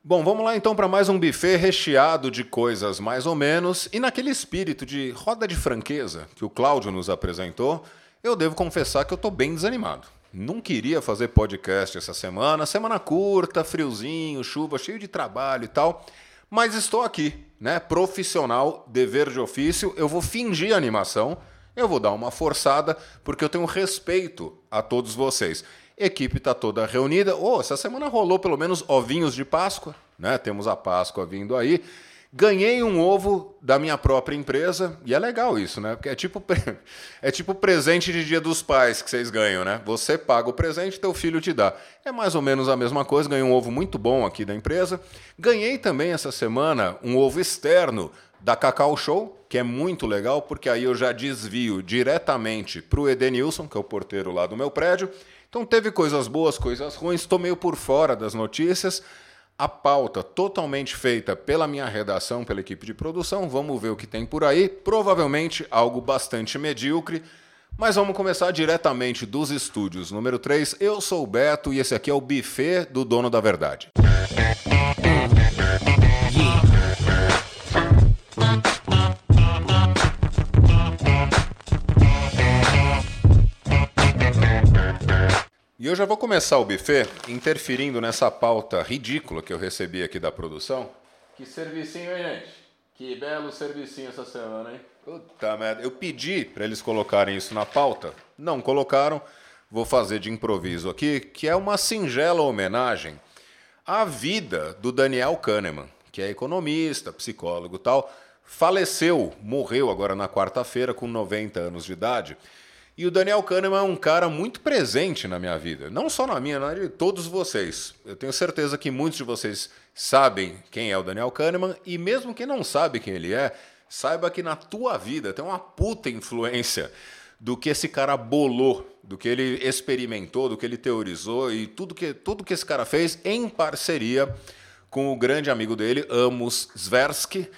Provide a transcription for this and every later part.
Bom, vamos lá então para mais um buffet recheado de coisas mais ou menos. E naquele espírito de roda de franqueza que o Cláudio nos apresentou, eu devo confessar que eu estou bem desanimado. Não queria fazer podcast essa semana curta, friozinho, chuva, cheio de trabalho e tal. Mas estou aqui, né? Profissional, dever de ofício, eu vou fingir animação, eu vou dar uma forçada, porque eu tenho respeito a todos vocês. Equipe está toda reunida. Essa semana rolou pelo menos ovinhos de Páscoa, né? Temos a Páscoa vindo aí. Ganhei um ovo da minha própria empresa, e é legal isso, né? Porque é tipo presente de Dia dos Pais que vocês ganham, né? Você paga o presente, teu filho te dá. É mais ou menos a mesma coisa, ganhei um ovo muito bom aqui da empresa. Ganhei também essa semana um ovo externo da Cacau Show, que é muito legal, porque aí eu já desvio diretamente para o Edenilson, que é o porteiro lá do meu prédio. Então teve coisas boas, coisas ruins, estou meio por fora das notícias. A pauta totalmente feita pela minha redação, pela equipe de produção. Vamos ver o que tem por aí. Provavelmente algo bastante medíocre. Mas vamos começar diretamente dos estúdios número 3. Eu sou o Beto e esse aqui é o buffet do Dono da Verdade. E eu já vou começar o buffet interferindo nessa pauta ridícula que eu recebi aqui da produção. Que servicinho, hein, gente? Que belo servicinho essa semana, hein? Puta merda. Eu pedi para eles colocarem isso na pauta, não colocaram. Vou fazer de improviso aqui, que é uma singela homenagem à vida do Daniel Kahneman, que é economista, psicólogo e tal. Faleceu, morreu agora na quarta-feira com 90 anos de idade. E o Daniel Kahneman é um cara muito presente na minha vida. Não só na minha, na de todos vocês. Eu tenho certeza que muitos de vocês sabem quem é o Daniel Kahneman. E mesmo quem não sabe quem ele é, saiba que na tua vida tem uma puta influência do que esse cara bolou, do que ele experimentou, do que ele teorizou e tudo que esse cara fez em parceria com o grande amigo dele, Amos Tversky.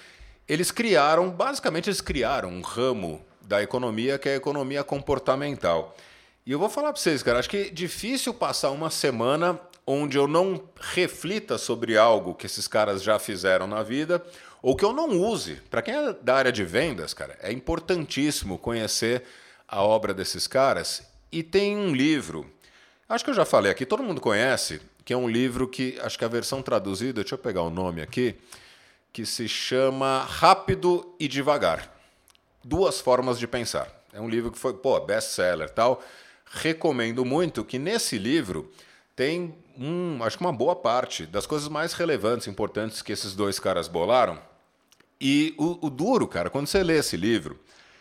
Basicamente eles criaram um ramo da economia, que é a economia comportamental. E eu vou falar para vocês, cara, acho que é difícil passar uma semana onde eu não reflita sobre algo que esses caras já fizeram na vida, ou que eu não use. Para quem é da área de vendas, cara, é importantíssimo conhecer a obra desses caras. E tem um livro, acho que eu já falei aqui, todo mundo conhece, que é um livro que, acho que a versão traduzida, deixa eu pegar o nome aqui, que se chama Rápido e Devagar. Duas formas de pensar. É um livro que foi, best-seller e tal. Recomendo muito que nesse livro tem, acho que uma boa parte das coisas mais relevantes, importantes que esses dois caras bolaram. E o duro, cara, quando você lê esse livro,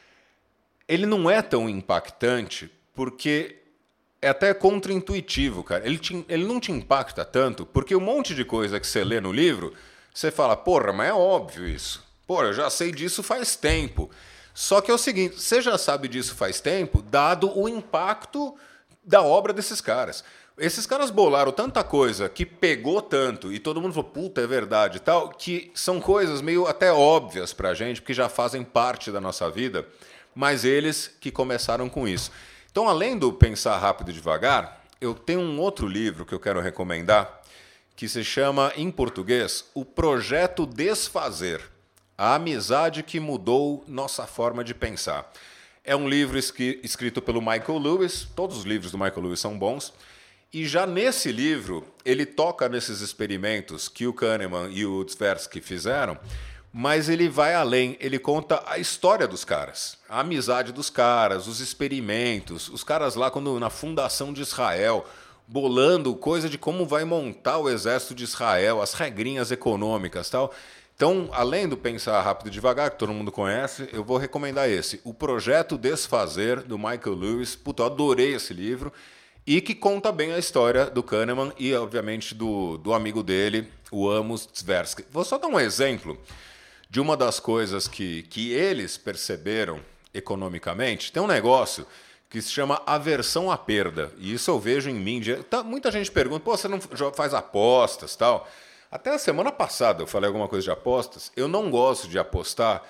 ele não é tão impactante porque é até contraintuitivo, cara. Ele não te impacta tanto porque um monte de coisa que você lê no livro, você fala, mas é óbvio isso. Eu já sei disso faz tempo. Só que é o seguinte, você já sabe disso faz tempo, dado o impacto da obra desses caras. Esses caras bolaram tanta coisa que pegou tanto e todo mundo falou, puta, é verdade e tal, que são coisas meio até óbvias pra gente, porque já fazem parte da nossa vida, mas eles que começaram com isso. Então, além do Pensar Rápido e Devagar, eu tenho um outro livro que eu quero recomendar, que se chama, em português, O Projeto Desfazer. A amizade que mudou nossa forma de pensar. É um livro escrito pelo Michael Lewis. Todos os livros do Michael Lewis são bons. E já nesse livro, ele toca nesses experimentos que o Kahneman e o Tversky fizeram, mas ele vai além. Ele conta a história dos caras, a amizade dos caras, os experimentos, os caras lá na fundação de Israel, bolando coisa de como vai montar o exército de Israel, as regrinhas econômicas e tal. Então, além do Pensar Rápido e Devagar, que todo mundo conhece, eu vou recomendar esse. O Projeto Desfazer, do Michael Lewis. Puta, eu adorei esse livro. E que conta bem a história do Kahneman e, obviamente, do amigo dele, o Amos Tversky. Vou só dar um exemplo de uma das coisas que eles perceberam economicamente. Tem um negócio que se chama aversão à perda. E isso eu vejo em mim. Muita gente pergunta, você não faz apostas e tal? Até a semana passada eu falei alguma coisa de apostas. Eu não gosto de apostar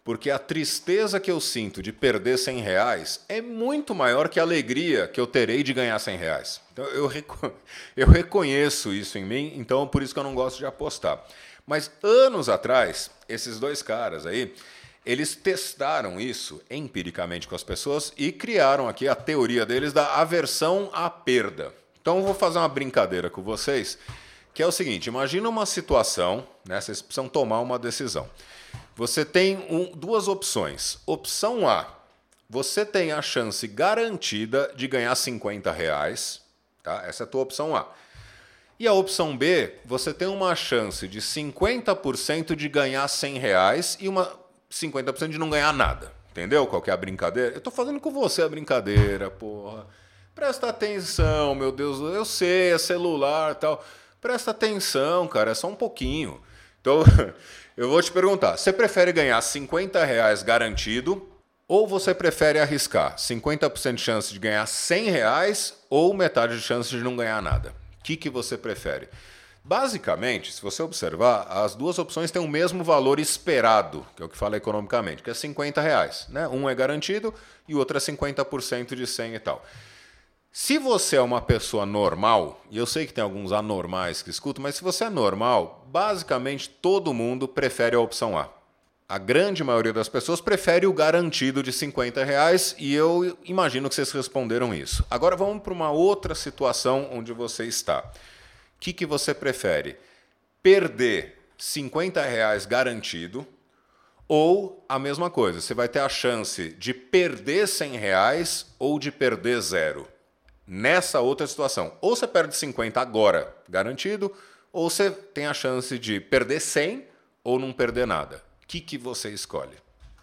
porque a tristeza que eu sinto de perder R$ 100 é muito maior que a alegria que eu terei de ganhar R$ 100. Então eu reconheço isso em mim, então por isso que eu não gosto de apostar. Mas anos atrás, esses dois caras aí, eles testaram isso empiricamente com as pessoas e criaram aqui a teoria deles da aversão à perda. Então eu vou fazer uma brincadeira com vocês, que é o seguinte: imagina uma situação, né, vocês precisam tomar uma decisão. Você tem duas opções. Opção A, você tem a chance garantida de ganhar R$ 50, tá? Essa é a tua opção A. E a opção B, você tem uma chance de 50% de ganhar R$ 100 e uma 50% de não ganhar nada. Entendeu qual que é a brincadeira? Eu tô fazendo com você a brincadeira, porra. Presta atenção, meu Deus, eu sei, é celular e tal. Presta atenção, cara, é só um pouquinho. Então, eu vou te perguntar, você prefere ganhar R$ 50 garantido ou você prefere arriscar 50% de chance de ganhar R$ 100 ou metade de chance de não ganhar nada? O que você prefere? Basicamente, se você observar, as duas opções têm o mesmo valor esperado, que é o que fala economicamente, que é R$ 50, né? Um é garantido e o outro é 50% de 100 e tal. Se você é uma pessoa normal, e eu sei que tem alguns anormais que escutam, mas se você é normal, basicamente todo mundo prefere a opção A. A grande maioria das pessoas prefere o garantido de R$ 50 e eu imagino que vocês responderam isso. Agora vamos para uma outra situação onde você está. O que você prefere? Perder R$ 50 garantido ou a mesma coisa, você vai ter a chance de perder R$ 100 ou de perder zero? Nessa outra situação, ou você perde 50 agora, garantido, ou você tem a chance de perder 100 ou não perder nada. O que você escolhe?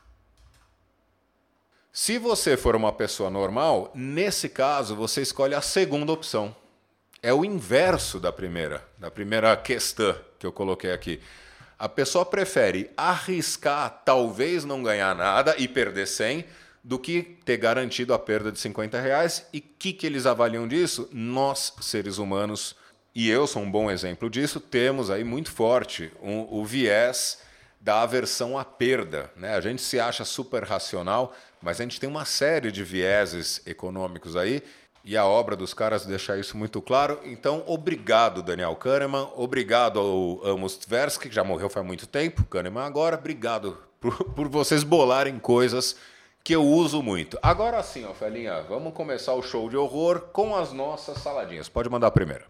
Se você for uma pessoa normal, nesse caso você escolhe a segunda opção. É o inverso da primeira questão que eu coloquei aqui. A pessoa prefere arriscar, talvez não ganhar nada e perder 100, do que ter garantido a perda de R$ 50. E o que eles avaliam disso? Nós, seres humanos, e eu sou um bom exemplo disso, temos aí muito forte o viés da aversão à perda, né? A gente se acha super racional, mas a gente tem uma série de vieses econômicos aí, e a obra dos caras deixa isso muito claro. Então, obrigado, Daniel Kahneman, obrigado ao Amos Tversky, que já morreu faz muito tempo, Kahneman agora, obrigado por vocês bolarem coisas que eu uso muito. Agora sim, ó, Felinha, vamos começar o show de horror com as nossas saladinhas. Pode mandar a primeira.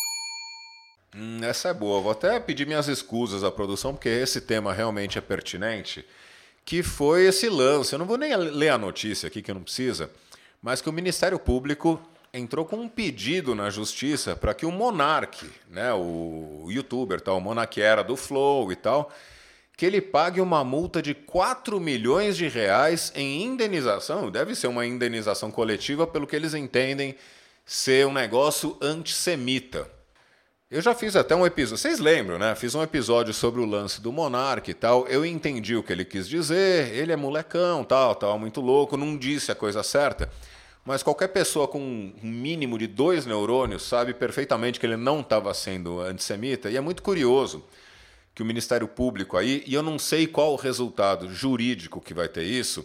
Essa é boa. Vou até pedir minhas escusas à produção, porque esse tema realmente é pertinente, que foi esse lance. Eu não vou nem ler a notícia aqui, que não precisa, mas que o Ministério Público entrou com um pedido na Justiça para que o Monark, né, o youtuber, tal, o Monarquera do Flow e tal, que ele pague uma multa de R$ 4 milhões em indenização. Deve ser uma indenização coletiva, pelo que eles entendem ser um negócio antissemita. Eu já fiz até um episódio, vocês lembram, né? Fiz um episódio sobre o lance do Monark e tal. Eu entendi o que ele quis dizer, ele é molecão, tal, muito louco, não disse a coisa certa. Mas qualquer pessoa com um mínimo de 2 neurônios sabe perfeitamente que ele não estava sendo antissemita. E é muito curioso que o Ministério Público aí, e eu não sei qual o resultado jurídico que vai ter isso,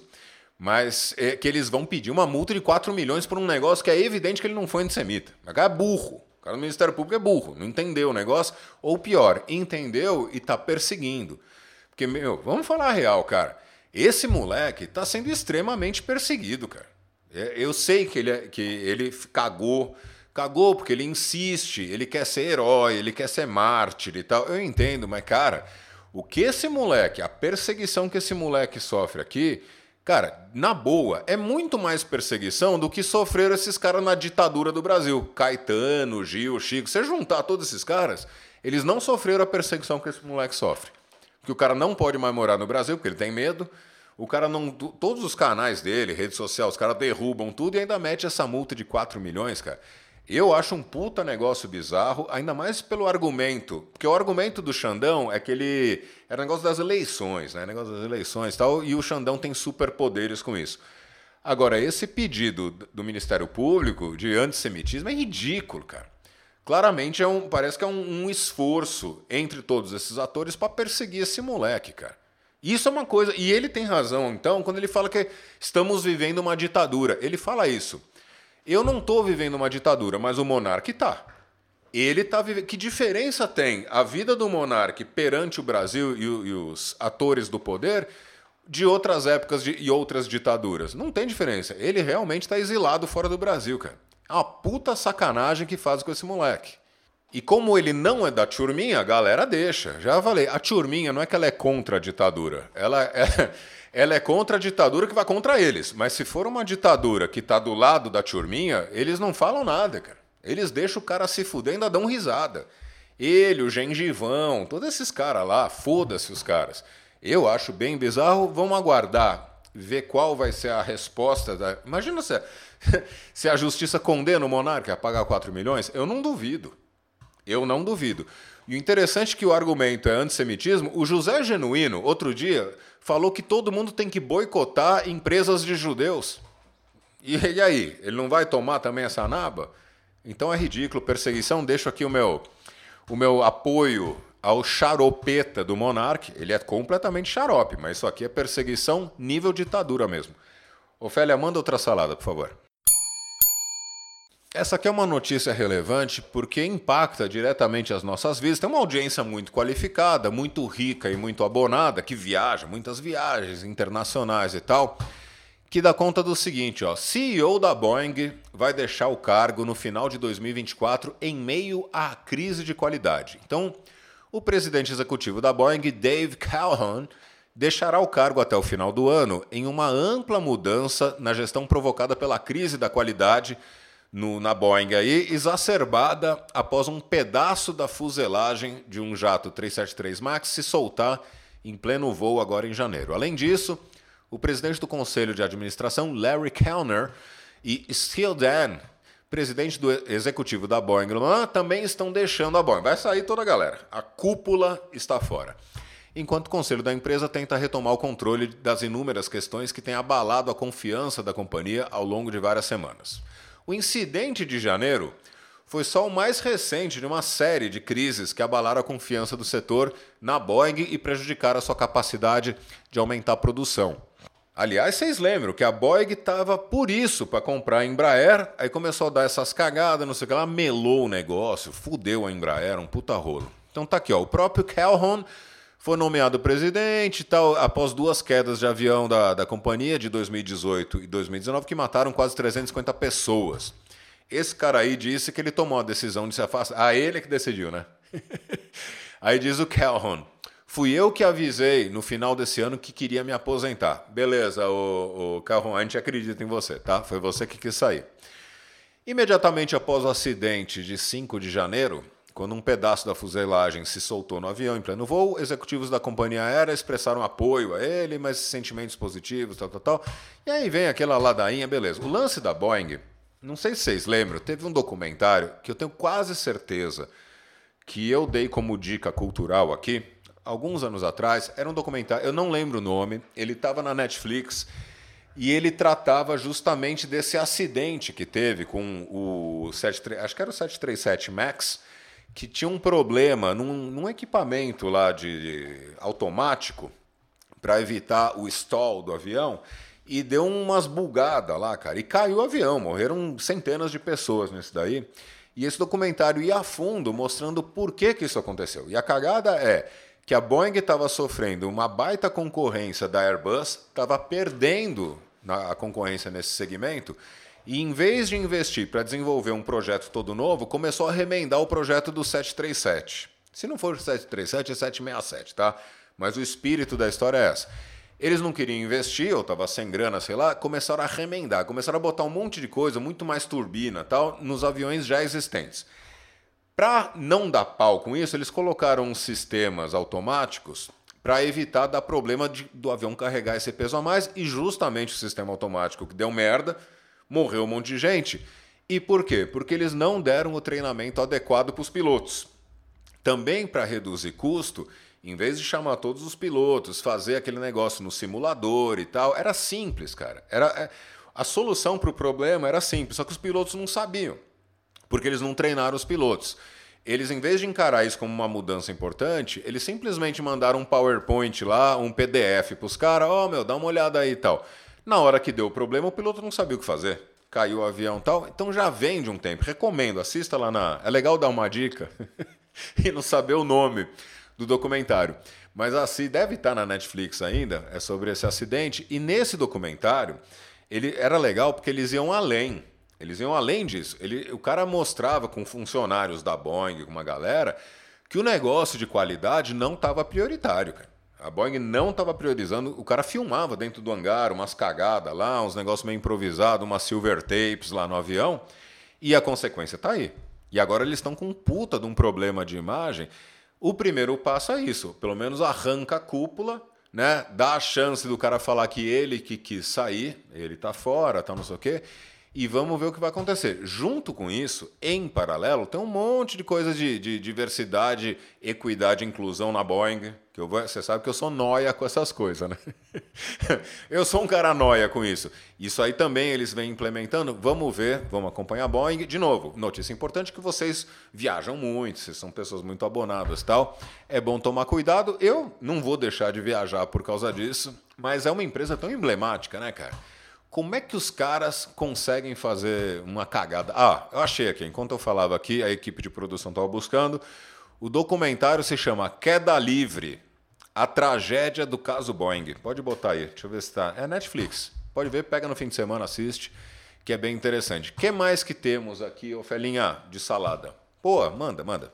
mas é que eles vão pedir uma multa de 4 milhões por um negócio que é evidente que ele não foi antissemita. O cara é burro. O cara do Ministério Público é burro. Não entendeu o negócio. Ou pior, entendeu e está perseguindo. Porque, vamos falar a real, cara. Esse moleque está sendo extremamente perseguido, cara. Eu sei que ele cagou porque ele insiste, ele quer ser herói, ele quer ser mártir e tal. Eu entendo, mas, cara, o que esse moleque, a perseguição que esse moleque sofre aqui, cara, na boa, é muito mais perseguição do que sofreram esses caras na ditadura do Brasil. Caetano, Gil, Chico, você juntar todos esses caras, eles não sofreram a perseguição que esse moleque sofre. Porque o cara não pode mais morar no Brasil, porque ele tem medo. O cara não. Todos os canais dele, rede social, os caras derrubam tudo e ainda mete essa multa de 4 milhões, cara. Eu acho um puta negócio bizarro, ainda mais pelo argumento. Porque o argumento do Xandão é que ele era negócio das eleições, né? Negócio das eleições e tal, e o Xandão tem superpoderes com isso. Agora, esse pedido do Ministério Público de antissemitismo é ridículo, cara. Claramente parece que é um esforço entre todos esses atores para perseguir esse moleque, cara. Isso é uma coisa, e ele tem razão, então, quando ele fala que estamos vivendo uma ditadura. Ele fala isso. Eu não estou vivendo uma ditadura, mas o monarca está. Ele está vivendo. Que diferença tem a vida do monarca perante o Brasil e os atores do poder de outras épocas e outras ditaduras? Não tem diferença. Ele realmente está exilado fora do Brasil, cara. É uma puta sacanagem que faz com esse moleque. E como ele não é da turminha, a galera deixa. Já falei, a turminha não é que ela é contra a ditadura. Ela é contra a ditadura que vai contra eles. Mas se for uma ditadura que tá do lado da turminha, eles não falam nada, cara. Eles deixam o cara se fuder e ainda dão risada. Ele, o Gengivão, todos esses caras lá, foda-se os caras. Eu acho bem bizarro. Vamos aguardar, ver qual vai ser a resposta. Imagina se a justiça condena o monarca a pagar 4 milhões. Eu não duvido. Eu não duvido. E o interessante é que o argumento é antissemitismo. O José Genuíno, outro dia, falou que todo mundo tem que boicotar empresas de judeus. E aí? Ele não vai tomar também essa naba? Então é ridículo. Perseguição. Deixo aqui o meu apoio ao xaropeta do monarca. Ele é completamente xarope, mas isso aqui é perseguição nível ditadura mesmo. Ofélia, manda outra salada, por favor. Essa aqui é uma notícia relevante porque impacta diretamente as nossas vidas. Tem uma audiência muito qualificada, muito rica e muito abonada, que viaja, muitas viagens internacionais e tal, que dá conta do seguinte, ó, CEO da Boeing vai deixar o cargo no final de 2024 em meio à crise de qualidade. Então, o presidente executivo da Boeing, Dave Calhoun, deixará o cargo até o final do ano em uma ampla mudança na gestão provocada pela crise da qualidade na Boeing aí, exacerbada após um pedaço da fuselagem de um jato 373 MAX se soltar em pleno voo agora em janeiro. Além disso, o presidente do Conselho de Administração, Larry Kellner, e Steele Dan, presidente do executivo da Boeing, também estão deixando a Boeing. Vai sair toda a galera. A cúpula está fora. Enquanto o conselho da empresa tenta retomar o controle das inúmeras questões que têm abalado a confiança da companhia ao longo de várias semanas. O incidente de janeiro foi só o mais recente de uma série de crises que abalaram a confiança do setor na Boeing e prejudicaram a sua capacidade de aumentar a produção. Aliás, vocês lembram que a Boeing estava por isso para comprar a Embraer, aí começou a dar essas cagadas, não sei o que, ela melou o negócio, fudeu a Embraer, um puta rolo. Então tá aqui, ó, o próprio Calhoun foi nomeado presidente e tal, após 2 quedas de avião da companhia de 2018 e 2019 que mataram quase 350 pessoas. Esse cara aí disse que ele tomou a decisão de se afastar. Ah, ele que decidiu, né? Aí diz o Calhoun. Fui eu que avisei no final desse ano que queria me aposentar. Beleza, o Calhoun, a gente acredita em você, tá? Foi você que quis sair. Imediatamente após o acidente de 5 de janeiro, quando um pedaço da fuselagem se soltou no avião em pleno voo, executivos da companhia aérea expressaram apoio a ele, mas sentimentos positivos, tal. E aí vem aquela ladainha, beleza. O lance da Boeing, não sei se vocês lembram, teve um documentário que eu tenho quase certeza que eu dei como dica cultural aqui, alguns anos atrás. Era um documentário, eu não lembro o nome, ele estava na Netflix e ele tratava justamente desse acidente que teve com o 73, acho que era o 737 MAX, que tinha um problema num equipamento lá de automático para evitar o stall do avião e deu umas bugadas lá, cara. E caiu o avião, morreram centenas de pessoas nesse daí. E esse documentário ia a fundo mostrando por que isso aconteceu. E a cagada é que a Boeing estava sofrendo uma baita concorrência da Airbus, estava perdendo a concorrência nesse segmento, e em vez de investir para desenvolver um projeto todo novo, começou a remendar o projeto do 737. Se não for 737, é 767, tá? Mas o espírito da história é essa. Eles não queriam investir, ou estava sem grana, sei lá, começaram a remendar, começaram a botar um monte de coisa, muito mais turbina tal, nos aviões já existentes. Para não dar pau com isso, eles colocaram sistemas automáticos para evitar dar problema do avião carregar esse peso a mais, e justamente o sistema automático que deu merda, morreu um monte de gente. E por quê? Porque eles não deram o treinamento adequado para os pilotos. Também para reduzir custo, em vez de chamar todos os pilotos, fazer aquele negócio no simulador e tal, era simples, cara. A solução para o problema era simples, só que os pilotos não sabiam, porque eles não treinaram os pilotos. Eles, em vez de encarar isso como uma mudança importante, eles simplesmente mandaram um PowerPoint lá, um PDF para os caras, dá uma olhada aí e tal. Na hora que deu o problema, o piloto não sabia o que fazer. Caiu o avião e tal. Então já vem de um tempo. Recomendo, assista lá na... É legal dar uma dica e não saber o nome do documentário. Mas assim, deve estar na Netflix ainda, é sobre esse acidente. E nesse documentário, ele era legal porque eles iam além. Eles iam além disso. O cara mostrava com funcionários da Boeing, com uma galera, que o negócio de qualidade não estava prioritário, cara. A Boeing não estava priorizando. O cara filmava dentro do hangar umas cagadas lá, uns negócios meio improvisados, umas silver tapes lá no avião. E a consequência está aí. E agora eles estão com um puta de um problema de imagem. O primeiro passo é isso. Pelo menos arranca a cúpula, né? Dá a chance do cara falar que ele que quis sair, ele tá fora, tá não sei o quê. E vamos ver o que vai acontecer. Junto com isso, em paralelo, tem um monte de coisas de diversidade, equidade e inclusão na Boeing. Você sabe que eu sou nóia com essas coisas, né? Eu sou um cara nóia com isso. Isso aí também eles vêm implementando. Vamos ver, vamos acompanhar a Boeing. De novo, notícia importante que vocês viajam muito, vocês são pessoas muito abonadas e tal. É bom tomar cuidado. Eu não vou deixar de viajar por causa disso, mas é uma empresa tão emblemática, né, cara? Como é que os caras conseguem fazer uma cagada? Eu achei aqui. Enquanto eu falava aqui, a equipe de produção estava buscando. O documentário se chama Queda Livre, a tragédia do caso Boeing. Pode botar aí, deixa eu ver se tá. É Netflix. Pode ver, pega no fim de semana, assiste, que é bem interessante. O que mais que temos aqui, Ofelinha, de salada? Pô, manda.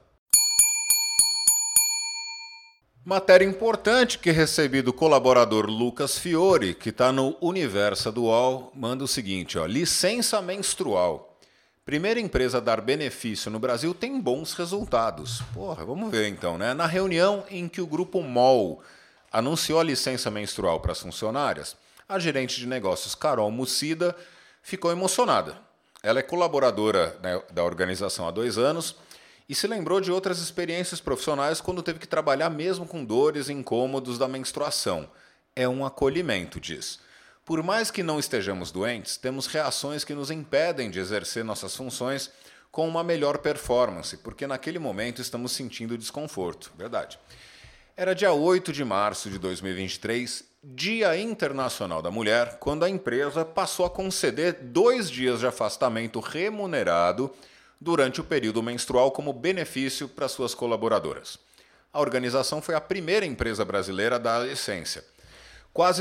Matéria importante que recebi do colaborador Lucas Fiore, que está no Universa do UOL, manda o seguinte, licença menstrual. Primeira empresa a dar benefício no Brasil tem bons resultados. Porra, vamos ver então, né? Na reunião em que o grupo MOL anunciou a licença menstrual para as funcionárias, a gerente de negócios Carol Mucida ficou emocionada. Ela é colaboradora, né, da organização há 2 anos e se lembrou de outras experiências profissionais quando teve que trabalhar mesmo com dores e incômodos da menstruação. É um acolhimento, diz. Por mais que não estejamos doentes, temos reações que nos impedem de exercer nossas funções com uma melhor performance, porque naquele momento estamos sentindo desconforto. Verdade. Era dia 8 de março de 2023, Dia Internacional da Mulher, quando a empresa passou a conceder 2 dias de afastamento remunerado durante o período menstrual como benefício para suas colaboradoras. A organização foi a primeira empresa brasileira a dar a licença. Quase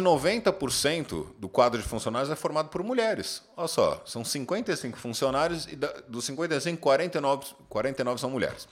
90% do quadro de funcionários é formado por mulheres. Olha só, são 55 funcionários e dos 55, 49 são mulheres.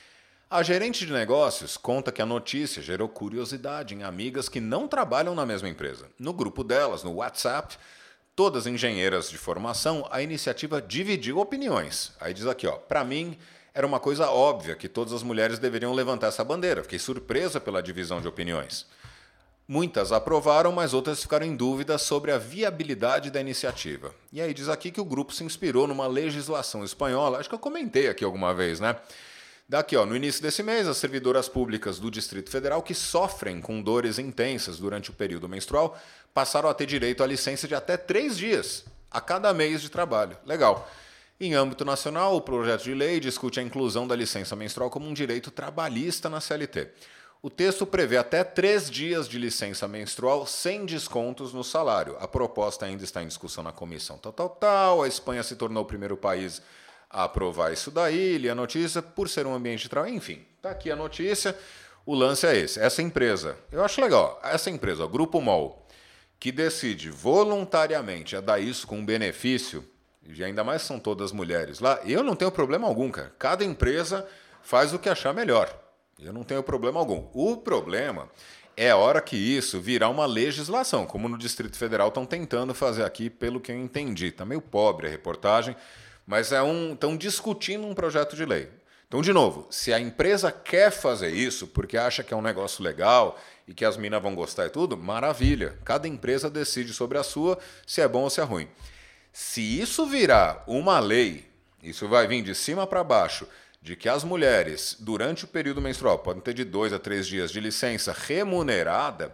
A gerente de negócios conta que a notícia gerou curiosidade em amigas que não trabalham na mesma empresa. No grupo delas, no WhatsApp, todas engenheiras de formação, a iniciativa dividiu opiniões. Aí diz aqui, para mim, era uma coisa óbvia que todas as mulheres deveriam levantar essa bandeira. Fiquei surpresa pela divisão de opiniões. Muitas aprovaram, mas outras ficaram em dúvida sobre a viabilidade da iniciativa. E aí diz aqui que o grupo se inspirou numa legislação espanhola, acho que eu comentei aqui alguma vez, né? Daqui, no início desse mês, as servidoras públicas do Distrito Federal que sofrem com dores intensas durante o período menstrual passaram a ter direito à licença de até 3 dias a cada mês de trabalho. Legal. Em âmbito nacional, o projeto de lei discute a inclusão da licença menstrual como um direito trabalhista na CLT. O texto prevê até 3 dias de licença menstrual sem descontos no salário. A proposta ainda está em discussão na comissão tal. A Espanha se tornou o primeiro país a aprovar isso daí, li a notícia, por ser um ambiente de trabalho. Enfim, está aqui a notícia. O lance é esse. Essa empresa, eu acho legal, essa empresa, o Grupo MOL, que decide voluntariamente a dar isso com benefício, e ainda mais são todas mulheres lá, eu não tenho problema algum, cara. Cada empresa faz o que achar melhor. Eu não tenho problema algum. O problema é a hora que isso virar uma legislação, como no Distrito Federal estão tentando fazer aqui, pelo que eu entendi. Está meio pobre a reportagem, mas estão discutindo um projeto de lei. Então, de novo, se a empresa quer fazer isso porque acha que é um negócio legal e que as minas vão gostar e tudo, maravilha. Cada empresa decide sobre a sua, se é bom ou se é ruim. Se isso virar uma lei, isso vai vir de cima para baixo, de que as mulheres, durante o período menstrual, podem ter de 2 a 3 dias de licença remunerada,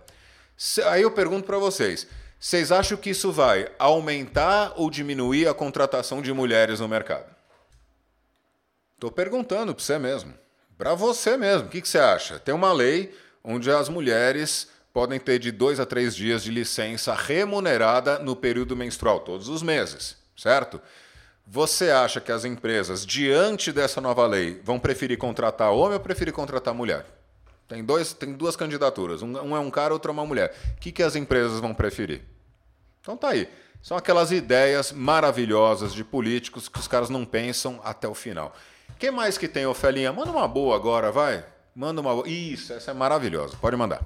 aí eu pergunto para vocês, vocês acham que isso vai aumentar ou diminuir a contratação de mulheres no mercado? Estou perguntando para você mesmo. Para você mesmo, o que você acha? Tem uma lei onde as mulheres podem ter de 2 a 3 dias de licença remunerada no período menstrual, todos os meses, certo? Você acha que as empresas, diante dessa nova lei, vão preferir contratar homem ou preferir contratar mulher? Tem duas candidaturas, um é um cara, outro é uma mulher. O que as empresas vão preferir? Então tá aí. São aquelas ideias maravilhosas de políticos que os caras não pensam até o final. Quem mais que tem, Ofelinha? Manda uma boa agora, vai. Manda uma boa. Isso, essa é maravilhosa. Pode mandar.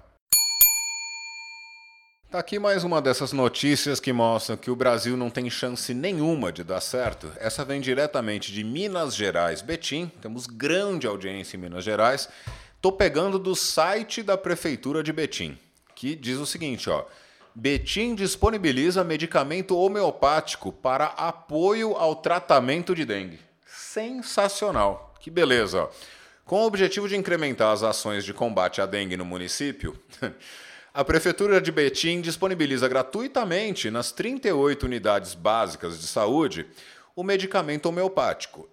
Tá aqui mais uma dessas notícias que mostram que o Brasil não tem chance nenhuma de dar certo. Essa vem diretamente de Minas Gerais, Betim. Temos grande audiência em Minas Gerais. Tô pegando do site da Prefeitura de Betim, que diz o seguinte, ó. Betim disponibiliza medicamento homeopático para apoio ao tratamento de dengue. Sensacional. Que beleza. Ó. Com o objetivo de incrementar as ações de combate à dengue no município, a Prefeitura de Betim disponibiliza gratuitamente nas 38 unidades básicas de saúde o medicamento homeopático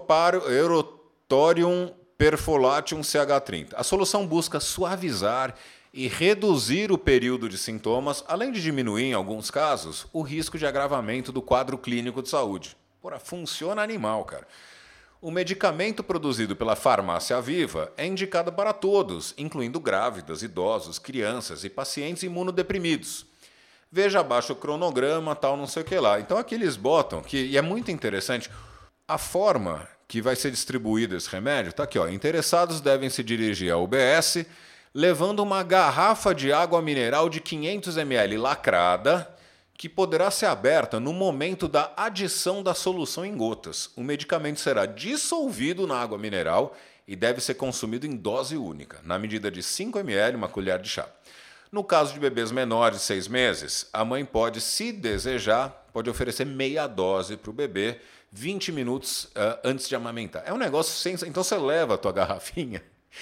Eurothorium perfolatum CH30. A solução busca suavizar e reduzir o período de sintomas, além de diminuir, em alguns casos, o risco de agravamento do quadro clínico de saúde. Porra, funciona animal, cara. O medicamento produzido pela Farmácia Viva é indicado para todos, incluindo grávidas, idosos, crianças e pacientes imunodeprimidos. Veja abaixo o cronograma, tal, não sei o que lá. Então aqui eles botam, e é muito interessante, a forma que vai ser distribuído esse remédio, está aqui, ó. Interessados devem se dirigir à UBS, levando uma garrafa de água mineral de 500 ml lacrada, que poderá ser aberta no momento da adição da solução em gotas. O medicamento será dissolvido na água mineral e deve ser consumido em dose única, na medida de 5 ml, uma colher de chá. No caso de bebês menores de 6 meses, a mãe pode, se desejar, pode oferecer meia dose para o bebê 20 minutos antes de amamentar. É um negócio sem... Então você leva a tua garrafinha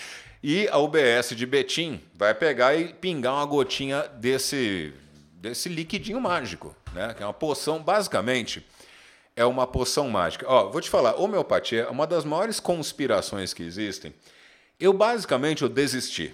e a UBS de Betim vai pegar e pingar uma gotinha desse liquidinho mágico, né? Que é uma poção, basicamente, é uma poção mágica. Ó, vou te falar, homeopatia é uma das maiores conspirações que existem. Eu desisti.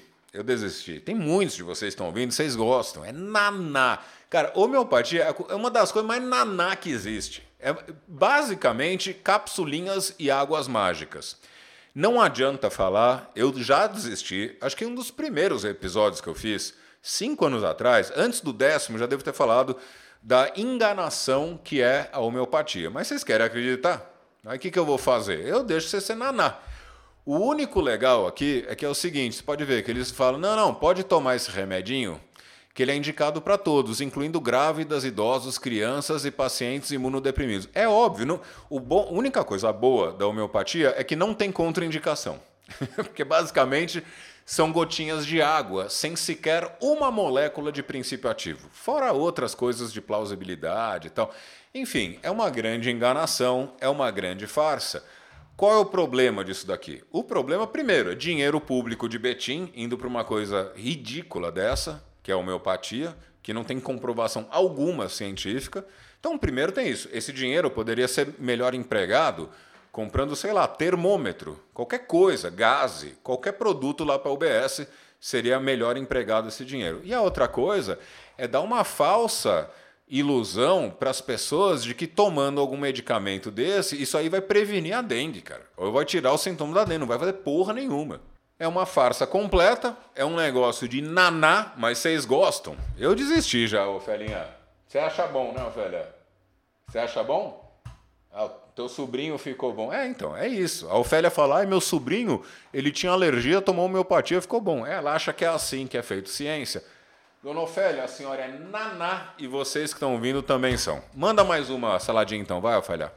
Tem muitos de vocês que estão ouvindo, vocês gostam. É naná. Cara, homeopatia é uma das coisas mais naná que existe. É basicamente capsulinhas e águas mágicas. Não adianta falar, eu já desisti. Acho que um dos primeiros episódios que eu fiz, 5 anos atrás, antes do 10º, já devo ter falado da enganação que é a homeopatia. Mas vocês querem acreditar? Aí o que eu vou fazer? Eu deixo você ser naná. O único legal aqui é que é o seguinte, você pode ver que eles falam, não, pode tomar esse remedinho, que ele é indicado para todos, incluindo grávidas, idosos, crianças e pacientes imunodeprimidos. É óbvio, a única coisa boa da homeopatia é que não tem contraindicação. Porque basicamente são gotinhas de água, sem sequer uma molécula de princípio ativo. Fora outras coisas de plausibilidade e tal. Enfim, é uma grande enganação, é uma grande farsa. Qual é o problema disso daqui? O problema, primeiro, é dinheiro público de Betim indo para uma coisa ridícula dessa, que é a homeopatia, que não tem comprovação alguma científica. Então, primeiro tem isso. Esse dinheiro poderia ser melhor empregado comprando, sei lá, termômetro, qualquer coisa, gás, qualquer produto lá para a UBS seria melhor empregado esse dinheiro. E a outra coisa é dar uma falsa ilusão para as pessoas de que tomando algum medicamento desse, isso aí vai prevenir a dengue, cara. Ou vai tirar o sintoma da dengue, não vai fazer porra nenhuma. É uma farsa completa, é um negócio de naná, mas vocês gostam? Eu desisti já, Ofelinha. Você acha bom, né, Ofélia? Você acha bom? Ah, teu sobrinho ficou bom. Então, é isso. A Ofélia fala, meu sobrinho, ele tinha alergia, tomou homeopatia, ficou bom. Ela acha que é assim que é feito ciência. Dona Ofélia, a senhora é naná e vocês que estão ouvindo também são. Manda mais uma saladinha então, vai, Ofélia.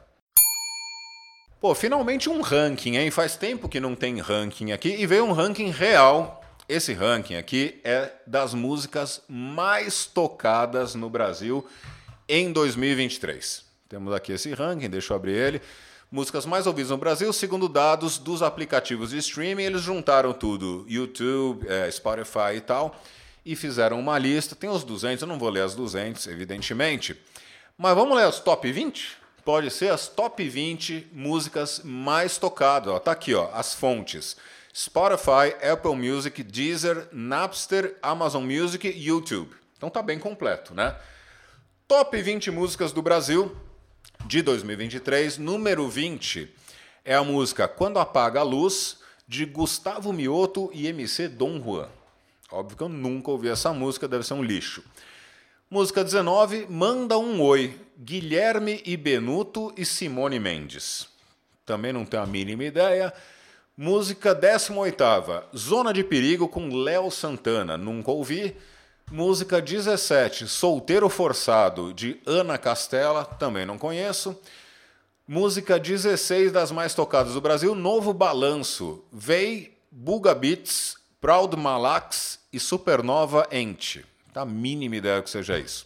Pô, finalmente um ranking, hein? Faz tempo que não tem ranking aqui e veio um ranking real. Esse ranking aqui é das músicas mais tocadas no Brasil em 2023. Temos aqui esse ranking, deixa eu abrir ele. Músicas mais ouvidas no Brasil, segundo dados dos aplicativos de streaming, eles juntaram tudo, YouTube, Spotify e tal, e fizeram uma lista. Tem os 200, eu não vou ler as 200, evidentemente, mas vamos ler as top 20? Pode ser as top 20 músicas mais tocadas. Ó, tá aqui, ó, as fontes. Spotify, Apple Music, Deezer, Napster, Amazon Music e YouTube. Então tá bem completo, né? Top 20 músicas do Brasil de 2023. Número 20 é a música Quando Apaga a Luz, de Gustavo Mioto e MC Dom Juan. Óbvio que eu nunca ouvi essa música, deve ser um lixo. Música 19, Manda um Oi, Guilherme e Benuto e Simone Mendes. Também não tenho a mínima ideia. Música 18ª, Zona de Perigo com Léo Santana, nunca ouvi. Música 17, Solteiro Forçado, de Ana Castela, também não conheço. Música 16 das mais tocadas do Brasil, Novo Balanço, Vei, Buga Beats, Proud Malax e Supernova Ente. Tá a mínima ideia que seja isso.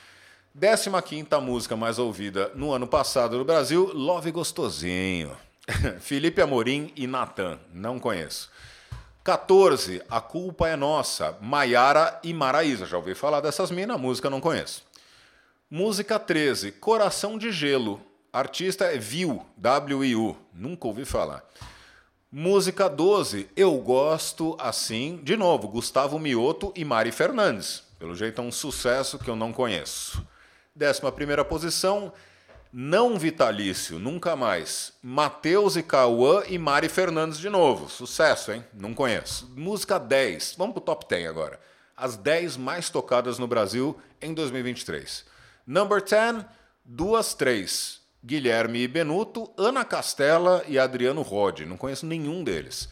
15ª música mais ouvida no ano passado no Brasil, Love Gostosinho. Felipe Amorim e Natan, não conheço. 14, A Culpa é Nossa, Maiara e Maraísa. Já ouvi falar dessas minas, a música não conheço. Música 13, Coração de Gelo. Artista é Viu, W-I-U, nunca ouvi falar. Música 12, Eu Gosto Assim, de novo, Gustavo Mioto e Mari Fernandes. Pelo jeito é um sucesso que eu não conheço. 11ª posição, Não Vitalício, nunca mais. Matheus e Cauã e Mari Fernandes de novo. Sucesso, hein? Não conheço. Música 10, vamos pro top 10 agora. As 10 mais tocadas no Brasil em 2023. Number 10, Duas Três. Guilherme e Benuto, Ana Castela e Adriano Rode. Não conheço nenhum deles.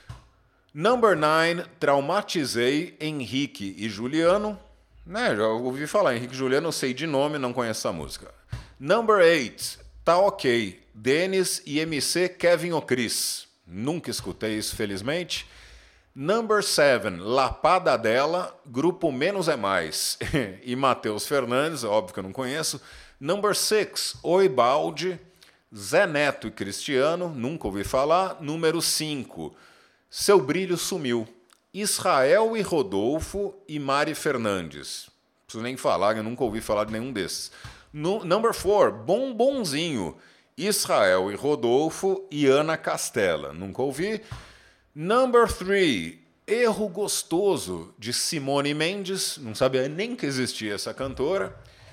Number 9, Traumatizei, Henrique e Juliano. Né, já ouvi falar, Henrique e Juliano, eu sei de nome, não conheço essa música. Number 8, Tá Ok, Denis e MC Kevin O'Cris. Nunca escutei isso, felizmente. Number 7, Lapada Dela, Grupo Menos é Mais. E Matheus Fernandes, óbvio que eu não conheço. Number 6, Oi Balde, Zé Neto e Cristiano, nunca ouvi falar. Número 5, Seu Brilho Sumiu, Israel e Rodolfo e Mari Fernandes. Não preciso nem falar, eu nunca ouvi falar de nenhum desses. Number 4, Bombonzinho, Israel e Rodolfo e Ana Castela, nunca ouvi. Number 3, Erro Gostoso, de Simone Mendes, não sabia nem que existia essa cantora.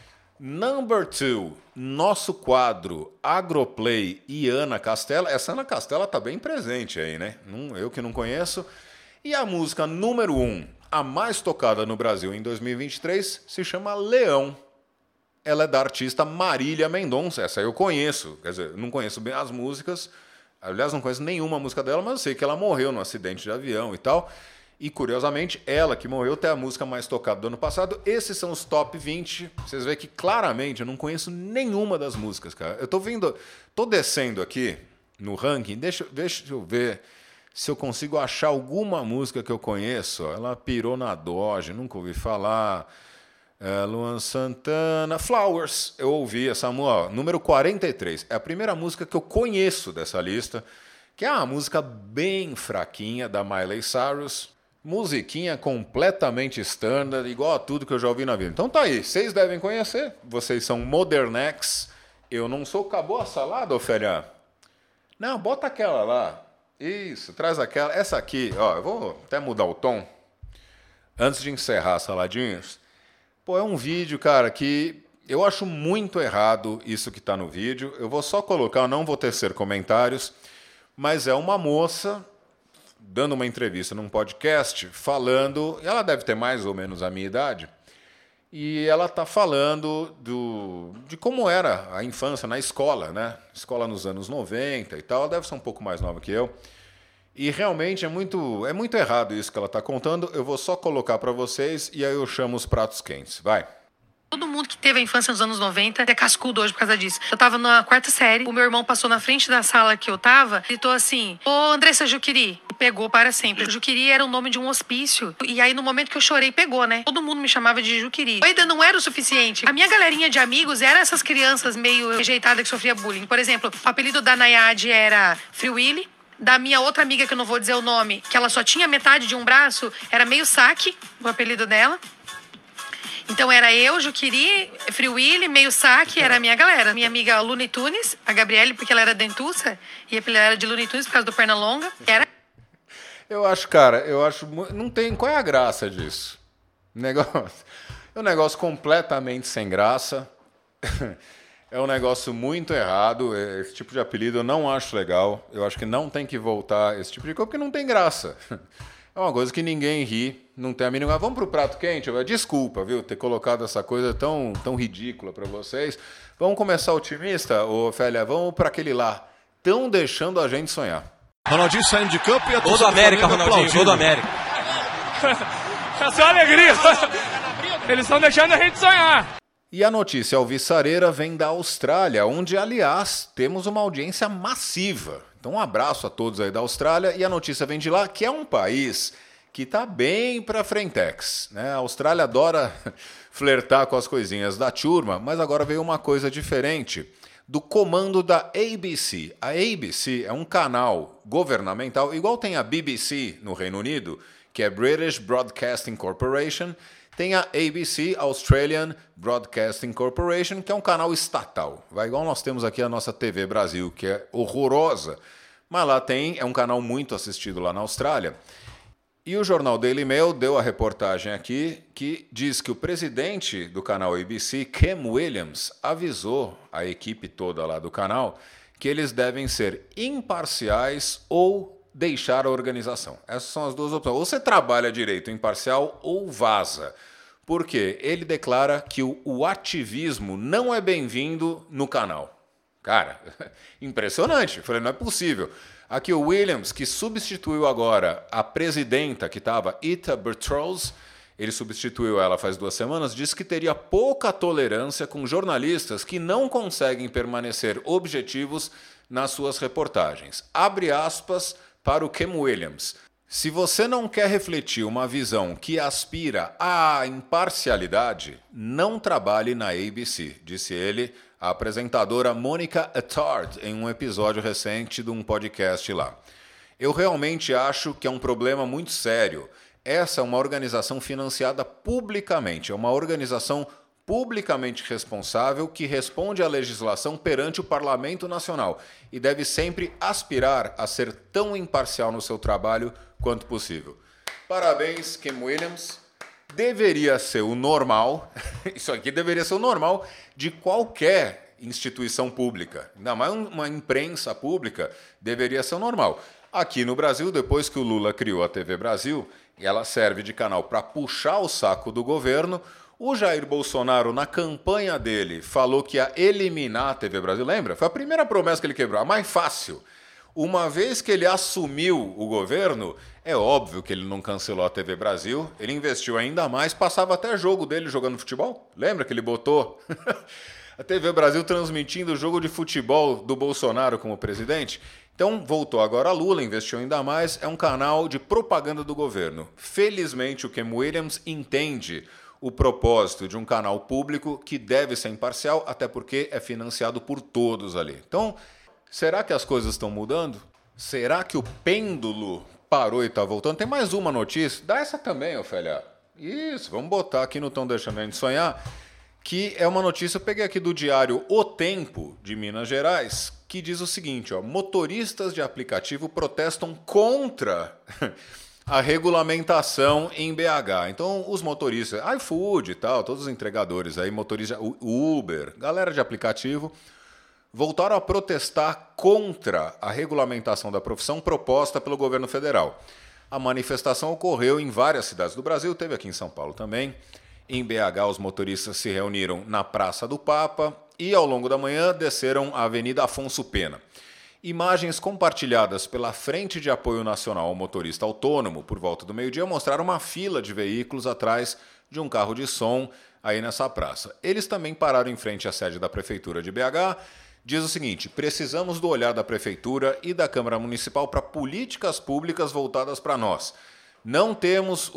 Number 2, Nosso Quadro, Agroplay e Ana Castela. Essa Ana Castela tá bem presente aí, né? Eu que não conheço. E a música número 1, a mais tocada no Brasil em 2023, se chama Leão. Ela é da artista Marília Mendonça. Essa eu conheço. Quer dizer, não conheço bem as músicas. Aliás, não conheço nenhuma música dela, mas eu sei que ela morreu num acidente de avião e tal. E, curiosamente, ela que morreu tem a música mais tocada do ano passado. Esses são os top 20. Vocês veem que, claramente, eu não conheço nenhuma das músicas, cara. Eu tô descendo aqui no ranking. Deixa eu ver se eu consigo achar alguma música que eu conheço. Ela pirou na Doge, nunca ouvi falar. Luan Santana, Flowers. Eu ouvi essa música, número 43. É a primeira música que eu conheço dessa lista, que é uma música bem fraquinha, da Miley Cyrus. Musiquinha completamente standard, igual a tudo que eu já ouvi na vida. Então tá aí, vocês devem conhecer. Vocês são Modernex. Eu não sou. Acabou a salada, Ofélia? Não, bota aquela lá. Isso, traz aquela. Essa aqui, ó, eu vou até mudar o tom. Antes de encerrar as saladinhas. Pô, é um vídeo, cara, que eu acho muito errado isso que tá no vídeo. Eu vou só colocar, eu não vou tecer comentários. Mas é uma moça dando uma entrevista num podcast, falando, ela deve ter mais ou menos a minha idade, e ela está falando de como era a infância na escola, né? Escola nos anos 90 e tal, ela deve ser um pouco mais nova que eu, e realmente é muito errado isso que ela está contando. Eu vou só colocar para vocês e aí eu chamo os pratos quentes. Vai! Todo mundo que teve a infância nos anos 90 é cascudo hoje por causa disso. Eu tava na 4ª série, o meu irmão passou na frente da sala que eu tava, gritou assim: "Ô, Andressa Juqueri", e pegou para sempre. Juqueri era o nome de um hospício, e aí no momento que eu chorei, pegou, né? Todo mundo me chamava de Juqueri. Ainda não era o suficiente. A minha galerinha de amigos era essas crianças meio rejeitadas que sofria bullying. Por exemplo, o apelido da Nayade era Free Willy. Da minha outra amiga, que eu não vou dizer o nome, que ela só tinha metade de um braço, era meio saque, o apelido dela. Então era eu, Juqueri, Free Willy, meio saque, era a minha galera. Minha amiga Looney Tunes, a Gabriele, porque ela era dentuça, e a apelido era de Looney Tunes por causa do Pernalonga. Era... Não tem. Qual é a graça disso? É um negócio completamente sem graça. É um negócio muito errado. Esse tipo de apelido eu não acho legal. Eu acho que não tem que voltar esse tipo de coisa porque não tem graça. É uma coisa que ninguém ri, não tem a mínima. Vamos pro prato quente? Desculpa, viu, ter colocado essa coisa tão ridícula para vocês. Vamos começar otimista, ô Ofélia? Vamos para aquele lá. Estão deixando a gente sonhar. Ronaldinho saindo de campo e a Gol do América, Ronaldinho, gol do América. É só alegria. Eles estão deixando a gente sonhar. E a notícia alvissareira vem da Austrália, onde, aliás, temos uma audiência massiva. Então, um abraço a todos aí da Austrália. E a notícia vem de lá, que é um país que está bem para frentex, né? A Austrália adora flertar com as coisinhas da turma, mas agora veio uma coisa diferente. Do comando da ABC. A ABC é um canal governamental, igual tem a BBC no Reino Unido, que é British Broadcasting Corporation. Tem a ABC, Australian Broadcasting Corporation, que é um canal estatal. Vai igual nós temos aqui a nossa TV Brasil, que é horrorosa. Mas lá é um canal muito assistido lá na Austrália. E o jornal Daily Mail deu a reportagem aqui que diz que o presidente do canal ABC, Cam Williams, avisou a equipe toda lá do canal que eles devem ser imparciais ou deixar a organização. Essas são as duas opções. Ou você trabalha direito imparcial ou vaza. Porque ele declara que o ativismo não é bem-vindo no canal. Cara, impressionante. Eu falei, não é possível. Aqui o Williams, que substituiu agora a presidenta que estava, Ita Buttrose, ele substituiu ela faz 2 semanas, disse que teria pouca tolerância com jornalistas que não conseguem permanecer objetivos nas suas reportagens. Abre aspas para o Cam Williams. Se você não quer refletir uma visão que aspira à imparcialidade, não trabalhe na ABC, disse ele, a apresentadora Monica Attard, em um episódio recente de um podcast lá. Eu realmente acho que é um problema muito sério. Essa é uma organização financiada publicamente, é uma organização publicamente responsável que responde à legislação perante o Parlamento Nacional e deve sempre aspirar a ser tão imparcial no seu trabalho quanto possível. Parabéns, Cam Williams. Deveria ser o normal, isso aqui deveria ser o normal de qualquer instituição pública. Ainda mais uma imprensa pública, deveria ser o normal. Aqui no Brasil, depois que o Lula criou a TV Brasil, ela serve de canal para puxar o saco do governo. O Jair Bolsonaro, na campanha dele, falou que ia eliminar a TV Brasil. Lembra? Foi a primeira promessa que ele quebrou, a mais fácil. Uma vez que ele assumiu o governo, é óbvio que ele não cancelou a TV Brasil, ele investiu ainda mais, passava até jogo dele jogando futebol. Lembra que ele botou a TV Brasil transmitindo o jogo de futebol do Bolsonaro como presidente? Então, voltou agora a Lula, investiu ainda mais, é um canal de propaganda do governo. Felizmente, o Cam Williams entende o propósito de um canal público que deve ser imparcial, até porque é financiado por todos ali. Então, será que as coisas estão mudando? Será que o pêndulo parou e está voltando? Tem mais uma notícia. Dá essa também, Ofélia. Isso, vamos botar aqui no Tão Deixando a Gente Sonhar, que é uma notícia, eu peguei aqui do diário O Tempo, de Minas Gerais, que diz o seguinte, ó, motoristas de aplicativo protestam contra a regulamentação em BH. Então, os motoristas, iFood e tal, todos os entregadores aí, motoristas, Uber, galera de aplicativo, voltaram a protestar contra a regulamentação da profissão proposta pelo governo federal. A manifestação ocorreu em várias cidades do Brasil, teve aqui em São Paulo também. Em BH, os motoristas se reuniram na Praça do Papa e, ao longo da manhã, desceram a Avenida Afonso Pena. Imagens compartilhadas pela Frente de Apoio Nacional ao Motorista Autônomo por volta do meio-dia mostraram uma fila de veículos atrás de um carro de som aí nessa praça. Eles também pararam em frente à sede da Prefeitura de BH. Diz o seguinte, precisamos do olhar da Prefeitura e da Câmara Municipal para políticas públicas voltadas para nós. Não temos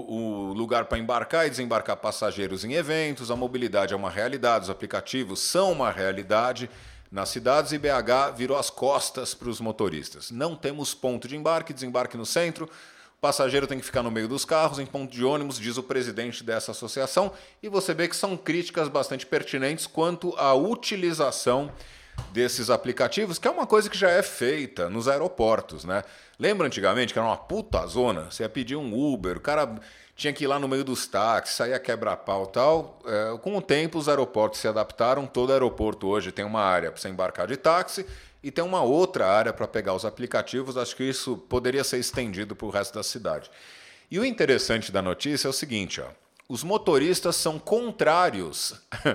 um lugar para embarcar e desembarcar passageiros em eventos, a mobilidade é uma realidade, os aplicativos são uma realidade nas cidades e BH virou as costas para os motoristas. Não temos ponto de embarque, desembarque no centro, o passageiro tem que ficar no meio dos carros, em ponto de ônibus, diz o presidente dessa associação, e você vê que são críticas bastante pertinentes quanto à utilização desses aplicativos, que é uma coisa que já é feita nos aeroportos, né? Lembra antigamente que era uma puta zona? Você ia pedir um Uber, o cara tinha que ir lá no meio dos táxis, saía quebra-pau e tal. Com o tempo, os aeroportos se adaptaram. Todo aeroporto hoje tem uma área para você embarcar de táxi e tem uma outra área para pegar os aplicativos. Acho que isso poderia ser estendido para o resto da cidade. E o interessante da notícia é o seguinte, ó, os motoristas são contrários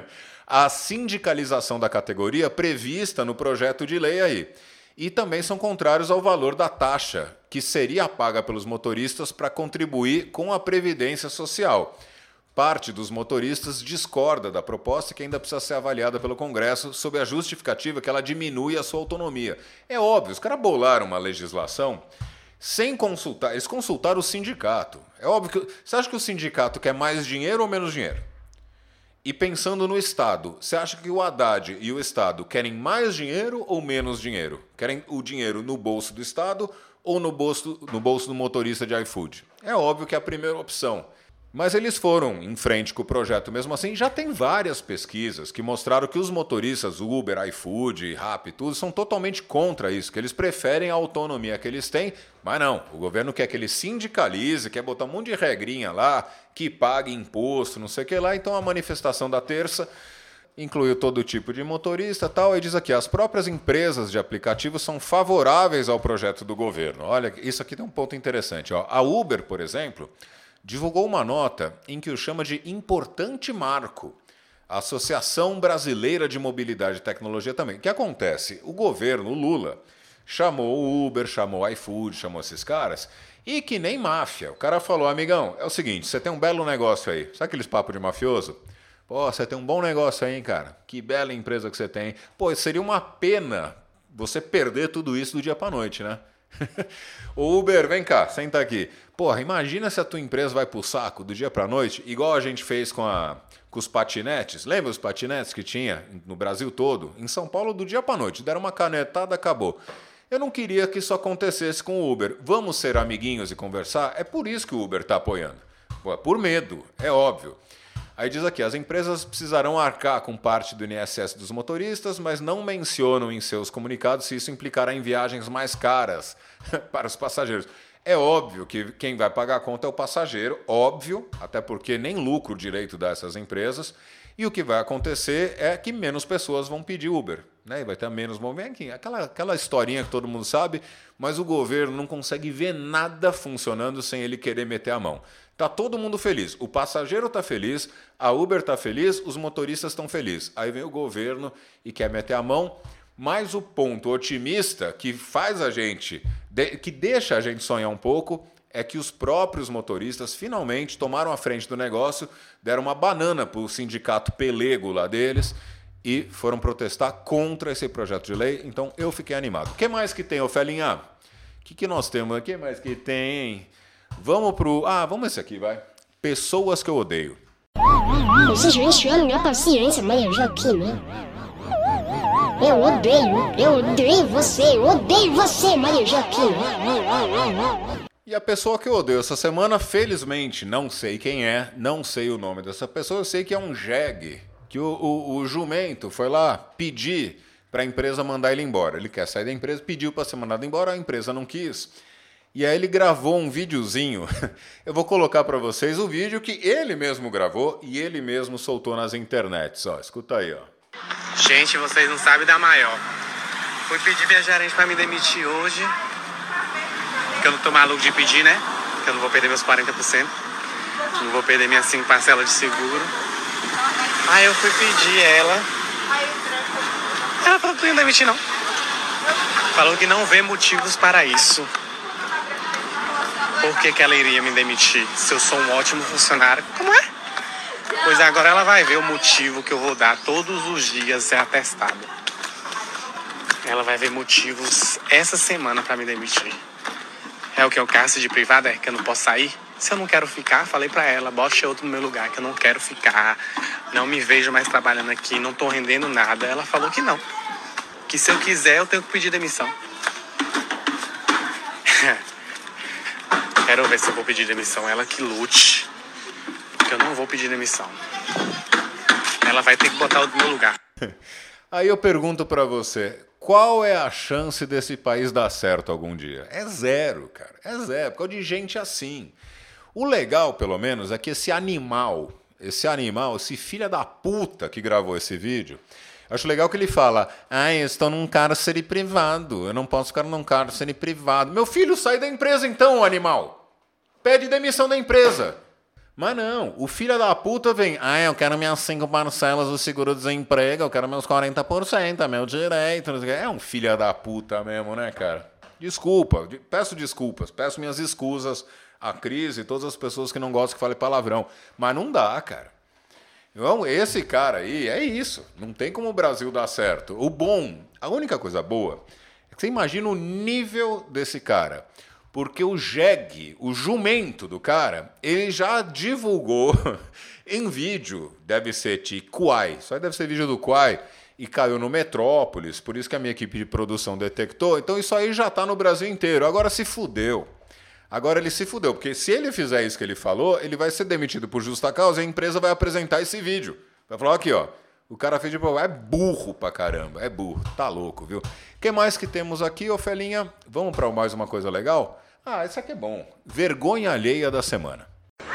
à sindicalização da categoria prevista no projeto de lei aí. E também são contrários ao valor da taxa que seria paga pelos motoristas para contribuir com a Previdência Social. Parte dos motoristas discorda da proposta que ainda precisa ser avaliada pelo Congresso sob a justificativa que ela diminui a sua autonomia. É óbvio, os caras bolaram uma legislação sem consultar, eles consultaram o sindicato. É óbvio que... Você acha que o sindicato quer mais dinheiro ou menos dinheiro? E pensando no Estado, você acha que o Haddad e o Estado querem mais dinheiro ou menos dinheiro? Querem o dinheiro no bolso do Estado ou no bolso do motorista de iFood? É óbvio que é a primeira opção. Mas eles foram em frente com o projeto mesmo assim. Já tem várias pesquisas que mostraram que os motoristas Uber, iFood, Rappi, tudo, são totalmente contra isso, que eles preferem a autonomia que eles têm, mas não, o governo quer que eles sindicalize, quer botar um monte de regrinha lá, que pague imposto, não sei o que lá. Então a manifestação da terça incluiu todo tipo de motorista e tal, e diz aqui, as próprias empresas de aplicativos são favoráveis ao projeto do governo. Olha, isso aqui tem um ponto interessante. Ó. A Uber, por exemplo, divulgou uma nota em que o chama de importante marco. A Associação Brasileira de Mobilidade e Tecnologia também. O que acontece? O governo, o Lula, chamou o Uber, chamou o iFood, chamou esses caras, e que nem máfia. O cara falou, amigão, é o seguinte, você tem um belo negócio aí. Sabe aqueles papos de mafioso? Pô, você tem um bom negócio aí, hein, cara? Que bela empresa que você tem. Pô, seria uma pena você perder tudo isso do dia pra noite, né? Ô Uber, vem cá, senta aqui. Porra, imagina se a tua empresa vai pro saco do dia pra noite, igual a gente fez com os patinetes. Lembra os patinetes que tinha no Brasil todo? Em São Paulo, do dia pra noite. Deram uma canetada, acabou. Eu não queria que isso acontecesse com o Uber. Vamos ser amiguinhos e conversar? É por isso que o Uber tá apoiando. Pô, por medo, é óbvio. Aí diz aqui, as empresas precisarão arcar com parte do INSS dos motoristas, mas não mencionam em seus comunicados se isso implicará em viagens mais caras para os passageiros. É óbvio que quem vai pagar a conta é o passageiro, óbvio, até porque nem lucro direito dá essas empresas, e o que vai acontecer é que menos pessoas vão pedir Uber, né? E vai ter menos movimento. Aquela historinha que todo mundo sabe, mas o governo não consegue ver nada funcionando sem ele querer meter a mão. Tá todo mundo feliz. O passageiro tá feliz, a Uber tá feliz, os motoristas estão felizes. Aí vem o governo e quer meter a mão. Mas o ponto otimista que faz a gente, que deixa a gente sonhar um pouco, é que os próprios motoristas finalmente tomaram a frente do negócio, deram uma banana para o sindicato pelego lá deles e foram protestar contra esse projeto de lei. Então eu fiquei animado. O que mais que tem, Ofelinha? O que nós temos aqui? O que mais que tem? Vamos pro... vamos esse aqui, vai. Pessoas que eu odeio. 我是玄学，你要把戏人什么也热屁呢？eu odeio você, Maria Joaquina. E a pessoa que eu odeio essa semana, felizmente, não sei quem é, não sei o nome dessa pessoa, eu sei que é um jegue, que o jumento foi lá pedir para a empresa mandar ele embora. Ele quer sair da empresa, pediu para ser mandado embora, a empresa não quis. E aí ele gravou um videozinho. Eu vou colocar para vocês o vídeo que ele mesmo gravou e ele mesmo soltou nas internets. Ó, escuta aí, ó. Gente, vocês não sabem da maior. Fui pedir minha gerente pra me demitir hoje. Que eu não tô maluco de pedir, né? Que eu não vou perder meus 40%. Não vou perder minhas 5 parcelas de seguro. Aí eu fui pedir ela. Ela falou que não ia demitir, não. Falou que não vê motivos para isso. Por que ela iria me demitir? Se eu sou um ótimo funcionário. Como é? Pois agora ela vai ver o motivo que eu vou dar todos os dias é atestado. Ela vai ver motivos essa semana para me demitir. É o que? O cárcere de privada? É que eu não posso sair? Se eu não quero ficar, falei para ela, bote outro no meu lugar, que eu não quero ficar. Não me vejo mais trabalhando aqui, não tô rendendo nada. Ela falou que não. Que se eu quiser, eu tenho que pedir demissão. Quero ver se eu vou pedir demissão. Ela que lute. Porque eu não vou pedir demissão. Ela vai ter que botar o meu lugar. Aí eu pergunto pra você, qual é a chance desse país dar certo algum dia? É zero, cara. É zero, por causa de gente assim. O legal, pelo menos, é que esse animal, esse filho da puta que gravou esse vídeo, acho legal que ele fala, eu estou num cárcere privado, eu não posso ficar num cárcere privado. Meu filho, sai da empresa então, animal. Pede demissão da empresa. Mas não, o filho da puta vem, eu quero minhas 5 parcelas do seguro-desemprego, eu quero meus 40%, é meu direito. É um filho da puta mesmo, né, cara? Desculpa, peço desculpas, peço minhas escusas à Cris e todas as pessoas que não gostam que fale palavrão. Mas não dá, cara. Então, esse cara aí, é isso. Não tem como o Brasil dar certo. A única coisa boa, é que você imagina o nível desse cara. Porque o jegue, o jumento do cara, ele já divulgou em vídeo, deve ser Quai, isso aí deve ser vídeo do Quai, e caiu no Metrópolis, por isso que a minha equipe de produção detectou. Então isso aí já tá no Brasil inteiro. Agora se fudeu. Agora ele se fudeu, porque se ele fizer isso que ele falou, ele vai ser demitido por justa causa e a empresa vai apresentar esse vídeo. Vai falar, aqui, ó, o cara fez de prova. É burro pra caramba, é burro, tá louco, viu? O que mais que temos aqui, Ofelinha? Vamos pra mais uma coisa legal? Isso aqui é bom. Vergonha alheia da semana.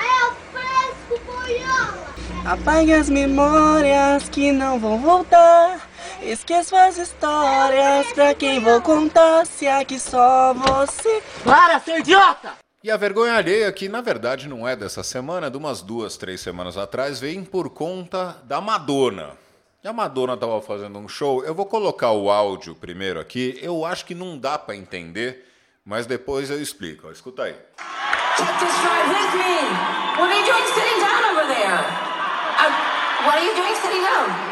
Apague as memórias que não vão voltar. Esqueço as histórias pra quem vou contar. Se aqui só você. Para, seu idiota! E a vergonha alheia, que na verdade não é dessa semana, de umas 2, 3 semanas atrás, vem por conta da Madonna. E a Madonna estava fazendo um show. Eu vou colocar o áudio primeiro aqui. Eu acho que não dá pra entender, mas depois eu explico. Ó, escuta aí. Check this right with me. What are you doing sitting down over there? What are you doing sitting down?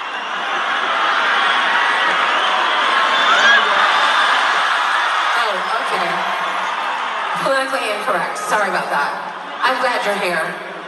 Politically incorrect. Sorry about that. I'm glad you're here.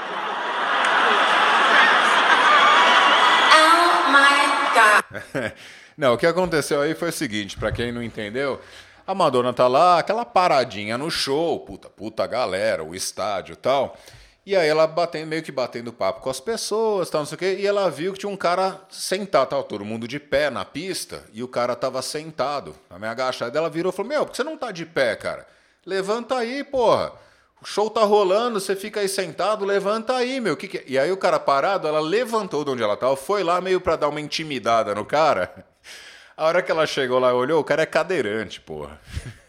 Oh my God. Não, o que aconteceu aí foi o seguinte, pra quem não entendeu, a Madonna tá lá, aquela paradinha no show, puta galera, o estádio e tal, e aí ela meio que batendo papo com as pessoas, tal, não sei o quê, e ela viu que tinha um cara sentado, tava todo mundo de pé na pista, e o cara tava sentado, a minha agachada, ela virou e falou, por que você não tá de pé, cara? Levanta aí, porra. O show tá rolando, você fica aí sentado, levanta aí, meu. Que é? E aí o cara parado, ela levantou de onde ela tava, foi lá meio pra dar uma intimidada no cara. A hora que ela chegou lá e olhou, o cara é cadeirante, porra.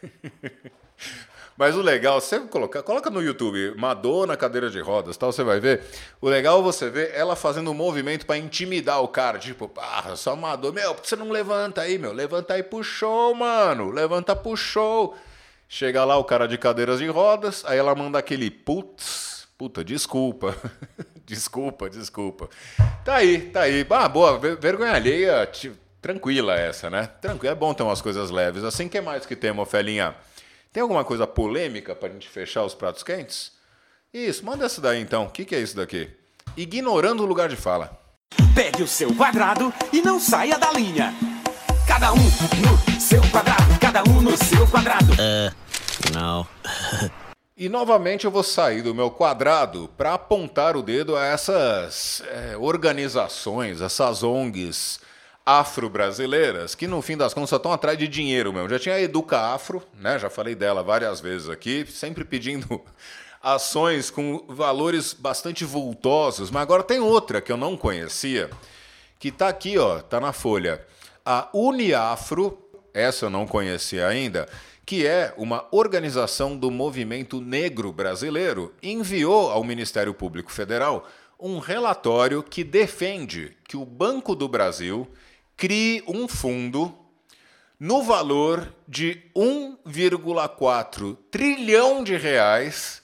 Mas o legal, você coloca no YouTube, Madonna cadeira de rodas, tal, você vai ver. O legal é você ver ela fazendo um movimento pra intimidar o cara, tipo, só Madonna, por que você não levanta aí, meu? Levanta aí pro show, mano. Levanta pro show. Chega lá o cara de cadeiras de rodas, aí ela manda aquele puta, desculpa, desculpa. Tá aí. Boa, vergonha alheia, tranquila essa, né? Tranquila, é bom ter umas coisas leves. Assim, que mais que tem, Ofelinha? Tem alguma coisa polêmica pra gente fechar os pratos quentes? Isso, manda essa daí então. O que é isso daqui? Ignorando o lugar de fala. Pegue o seu quadrado e não saia da linha. Cada um no seu quadrado, cada um no seu quadrado. Não. E novamente eu vou sair do meu quadrado para apontar o dedo a essas organizações, essas ONGs afro-brasileiras, que no fim das contas só estão atrás de dinheiro mesmo. Já tinha a Educa Afro, né? Já falei dela várias vezes aqui, sempre pedindo ações com valores bastante vultosos, mas agora tem outra que eu não conhecia, que tá aqui, ó, tá na folha. A Uniafro, essa eu não conhecia ainda, que é uma organização do movimento negro brasileiro, enviou ao Ministério Público Federal um relatório que defende que o Banco do Brasil crie um fundo no valor de 1,4 trilhão de reais.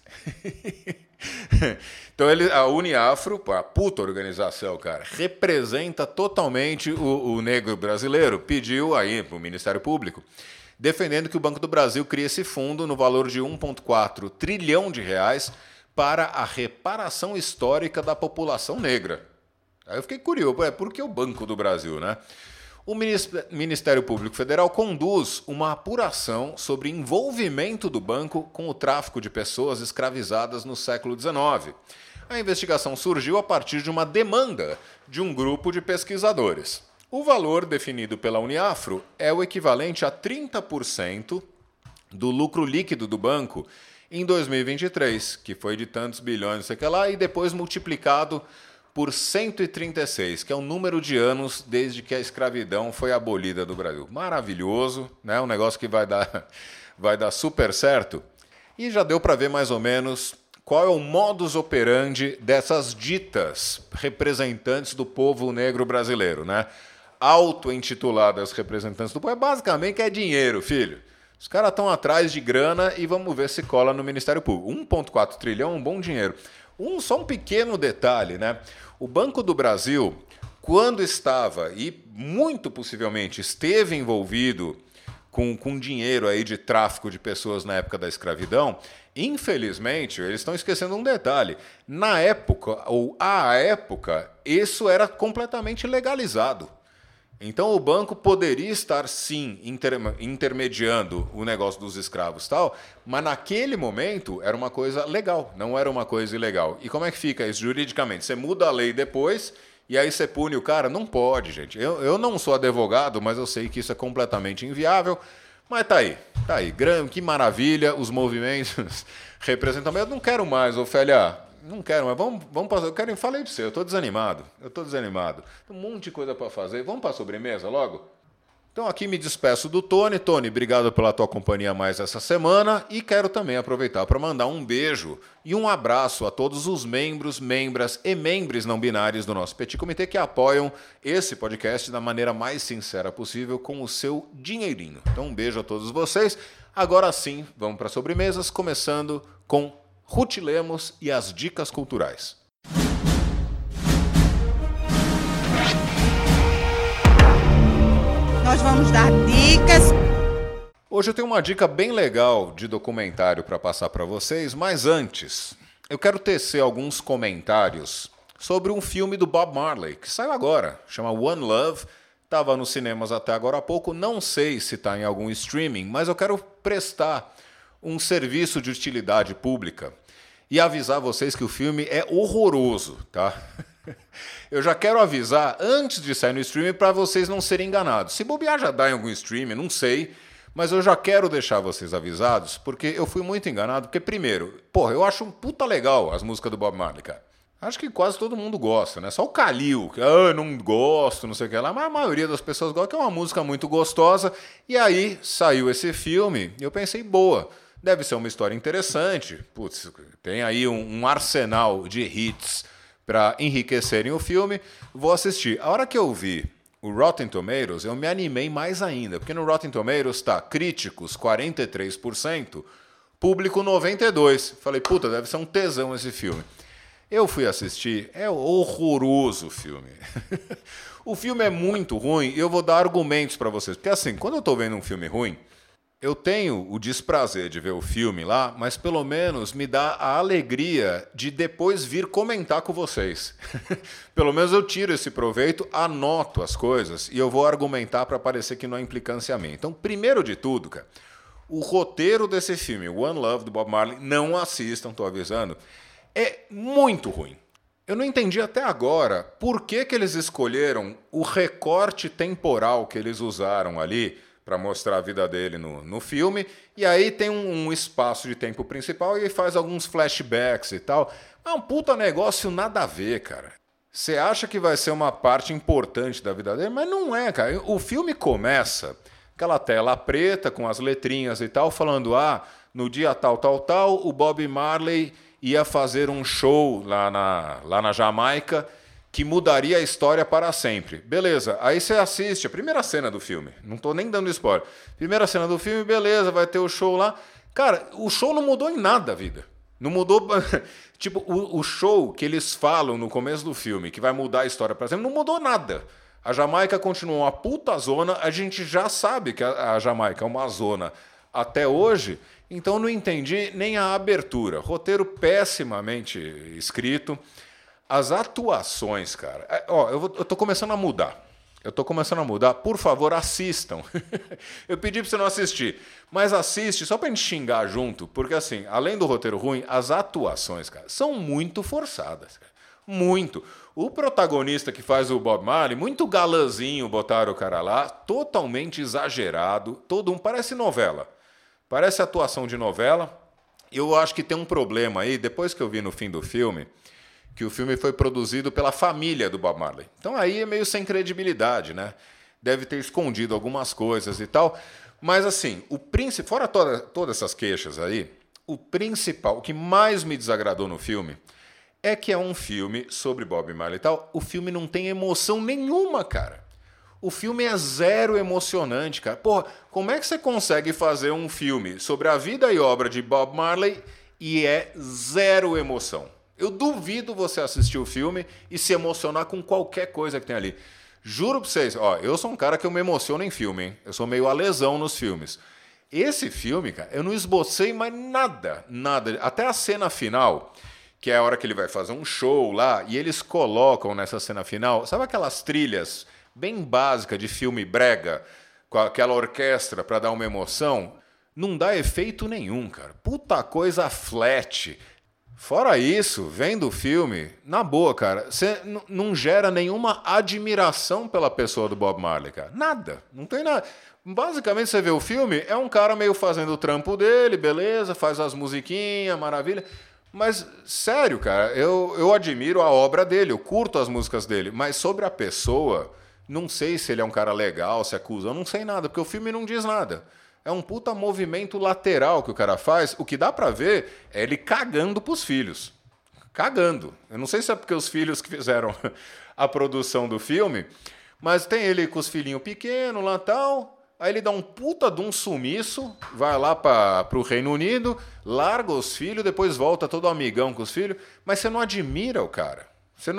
Então a Uniafro, a puta organização, cara, representa totalmente o negro brasileiro, pediu aí para o Ministério Público, defendendo que o Banco do Brasil crie esse fundo no valor de 1,4 trilhão de reais para a reparação histórica da população negra. Aí eu fiquei curioso, por que o Banco do Brasil, né? O Ministério Público Federal conduz uma apuração sobre envolvimento do banco com o tráfico de pessoas escravizadas no século XIX. A investigação surgiu a partir de uma demanda de um grupo de pesquisadores. O valor definido pela Uniafro é o equivalente a 30% do lucro líquido do banco em 2023, que foi de tantos bilhões, não sei o que lá, e depois multiplicado por 136, que é o número de anos desde que a escravidão foi abolida do Brasil. Maravilhoso, né? Um negócio que vai dar super certo. E já deu para ver mais ou menos qual é o modus operandi dessas ditas representantes do povo negro brasileiro, né? Auto-intituladas representantes do povo, basicamente é dinheiro, filho. Os caras estão atrás de grana e vamos ver se cola no Ministério Público. 1,4 trilhão é um bom dinheiro. Só um pequeno detalhe, né? O Banco do Brasil, quando estava, e muito possivelmente esteve envolvido com dinheiro aí de tráfico de pessoas na época da escravidão, infelizmente, eles estão esquecendo um detalhe. Na época, ou à época, isso era completamente legalizado. Então o banco poderia estar, sim, intermediando o negócio dos escravos e tal, mas naquele momento era uma coisa legal, não era uma coisa ilegal. E como é que fica isso juridicamente? Você muda a lei depois e aí você pune o cara? Não pode, gente. Eu não sou advogado, mas eu sei que isso é completamente inviável. Mas tá aí. Que maravilha, os movimentos representam. Eu não quero mais, Ofélia. Não quero, mas vamos passar. Falei pra você, eu tô desanimado. Tem um monte de coisa para fazer. Vamos para a sobremesa logo? Então aqui me despeço do Tony. Tony, obrigado pela tua companhia mais essa semana. E quero também aproveitar para mandar um beijo e um abraço a todos os membros, membras e membres não binários do nosso Petit Comitê que apoiam esse podcast da maneira mais sincera possível com o seu dinheirinho. Então um beijo a todos vocês. Agora sim, vamos para sobremesas, começando com Ruth Lemos e as dicas culturais. Nós vamos dar dicas. Hoje eu tenho uma dica bem legal de documentário para passar para vocês, mas antes, eu quero tecer alguns comentários sobre um filme do Bob Marley, que saiu agora, chama One Love, estava nos cinemas até agora há pouco, não sei se está em algum streaming, mas eu quero prestar um serviço de utilidade pública e avisar vocês que o filme é horroroso, tá? Eu já quero avisar antes de sair no streaming para vocês não serem enganados. Se bobear já dá em algum streaming, não sei, mas eu já quero deixar vocês avisados porque eu fui muito enganado. Porque primeiro, eu acho um puta legal as músicas do Bob Marley, cara. Acho que quase todo mundo gosta, né? Só o Kalil, que não gosto, não sei o que lá, mas a maioria das pessoas gosta, que é uma música muito gostosa. E aí saiu esse filme e eu pensei, boa, deve ser uma história interessante. Putz, tem aí um arsenal de hits para enriquecerem o filme. Vou assistir. A hora que eu vi o Rotten Tomatoes, eu me animei mais ainda, porque no Rotten Tomatoes está críticos 43%, público 92%. Falei, puta, deve ser um tesão esse filme. Eu fui assistir, é horroroso o filme. O filme é muito ruim e eu vou dar argumentos para vocês. Porque assim, quando eu estou vendo um filme ruim, eu tenho o desprazer de ver o filme lá, mas pelo menos me dá a alegria de depois vir comentar com vocês. Pelo menos eu tiro esse proveito, anoto as coisas e eu vou argumentar para parecer que não é implicância minha. Então, primeiro de tudo, cara, o roteiro desse filme, One Love, do Bob Marley, não assistam, estou avisando, é muito ruim. Eu não entendi até agora por que eles escolheram o recorte temporal que eles usaram ali para mostrar a vida dele no filme, e aí tem um espaço de tempo principal e faz alguns flashbacks e tal. É um puta negócio nada a ver, cara. Você acha que vai ser uma parte importante da vida dele, mas não é, cara. O filme começa, aquela tela preta com as letrinhas e tal, falando, no dia tal, o Bob Marley ia fazer um show lá na Jamaica que mudaria a história para sempre. Beleza, aí você assiste a primeira cena do filme. Não tô nem dando spoiler. Primeira cena do filme, beleza, vai ter o show lá. Cara, o show não mudou em nada a vida. Não mudou... Tipo, o show que eles falam no começo do filme, que vai mudar a história para sempre, não mudou nada. A Jamaica continuou uma puta zona. A gente já sabe que a Jamaica é uma zona até hoje... Então não entendi nem a abertura. Roteiro pessimamente escrito. As atuações, cara... Eu tô começando a mudar. Por favor, assistam. Eu pedi pra você não assistir. Mas assiste só pra gente xingar junto. Porque assim, além do roteiro ruim, as atuações, cara, são muito forçadas. Muito. O protagonista que faz o Bob Marley, muito galãzinho, botaram o cara lá, totalmente exagerado, parece novela. Parece atuação de novela. Eu acho que tem um problema aí, depois que eu vi no fim do filme, que o filme foi produzido pela família do Bob Marley. Então aí é meio sem credibilidade, né? Deve ter escondido algumas coisas e tal. Mas assim, fora todas essas queixas aí, o principal, o que mais me desagradou no filme, é que é um filme sobre Bob Marley e tal. O filme não tem emoção nenhuma, cara. O filme é zero emocionante, cara. Porra, como é que você consegue fazer um filme sobre a vida e obra de Bob Marley e é zero emoção? Eu duvido você assistir o filme e se emocionar com qualquer coisa que tem ali. Juro pra vocês, eu sou um cara que eu me emociono em filme, hein? Eu sou meio alesão nos filmes. Esse filme, cara, eu não esbocei mais nada. Até a cena final, que é a hora que ele vai fazer um show lá, e eles colocam nessa cena final, sabe aquelas trilhas bem básicas de filme brega, com aquela orquestra pra dar uma emoção? Não dá efeito nenhum, cara. Puta coisa flat. Fora isso, vendo o filme, na boa, cara, você não gera nenhuma admiração pela pessoa do Bob Marley, cara. Nada. Não tem nada. Basicamente, você vê o filme, é um cara meio fazendo o trampo dele, beleza, faz as musiquinhas, maravilha. Mas, sério, cara, eu admiro a obra dele, eu curto as músicas dele, mas sobre a pessoa, não sei se ele é um cara legal, se é cuzão, não sei nada, porque o filme não diz nada. É um puta movimento lateral que o cara faz. O que dá pra ver é ele cagando pros filhos. Cagando. Eu não sei se é porque os filhos que fizeram a produção do filme, mas tem ele com os filhinhos pequenos lá e tal. Aí ele dá um puta de um sumiço, vai lá pro Reino Unido, larga os filhos, depois volta todo amigão com os filhos. Mas você não admira o cara.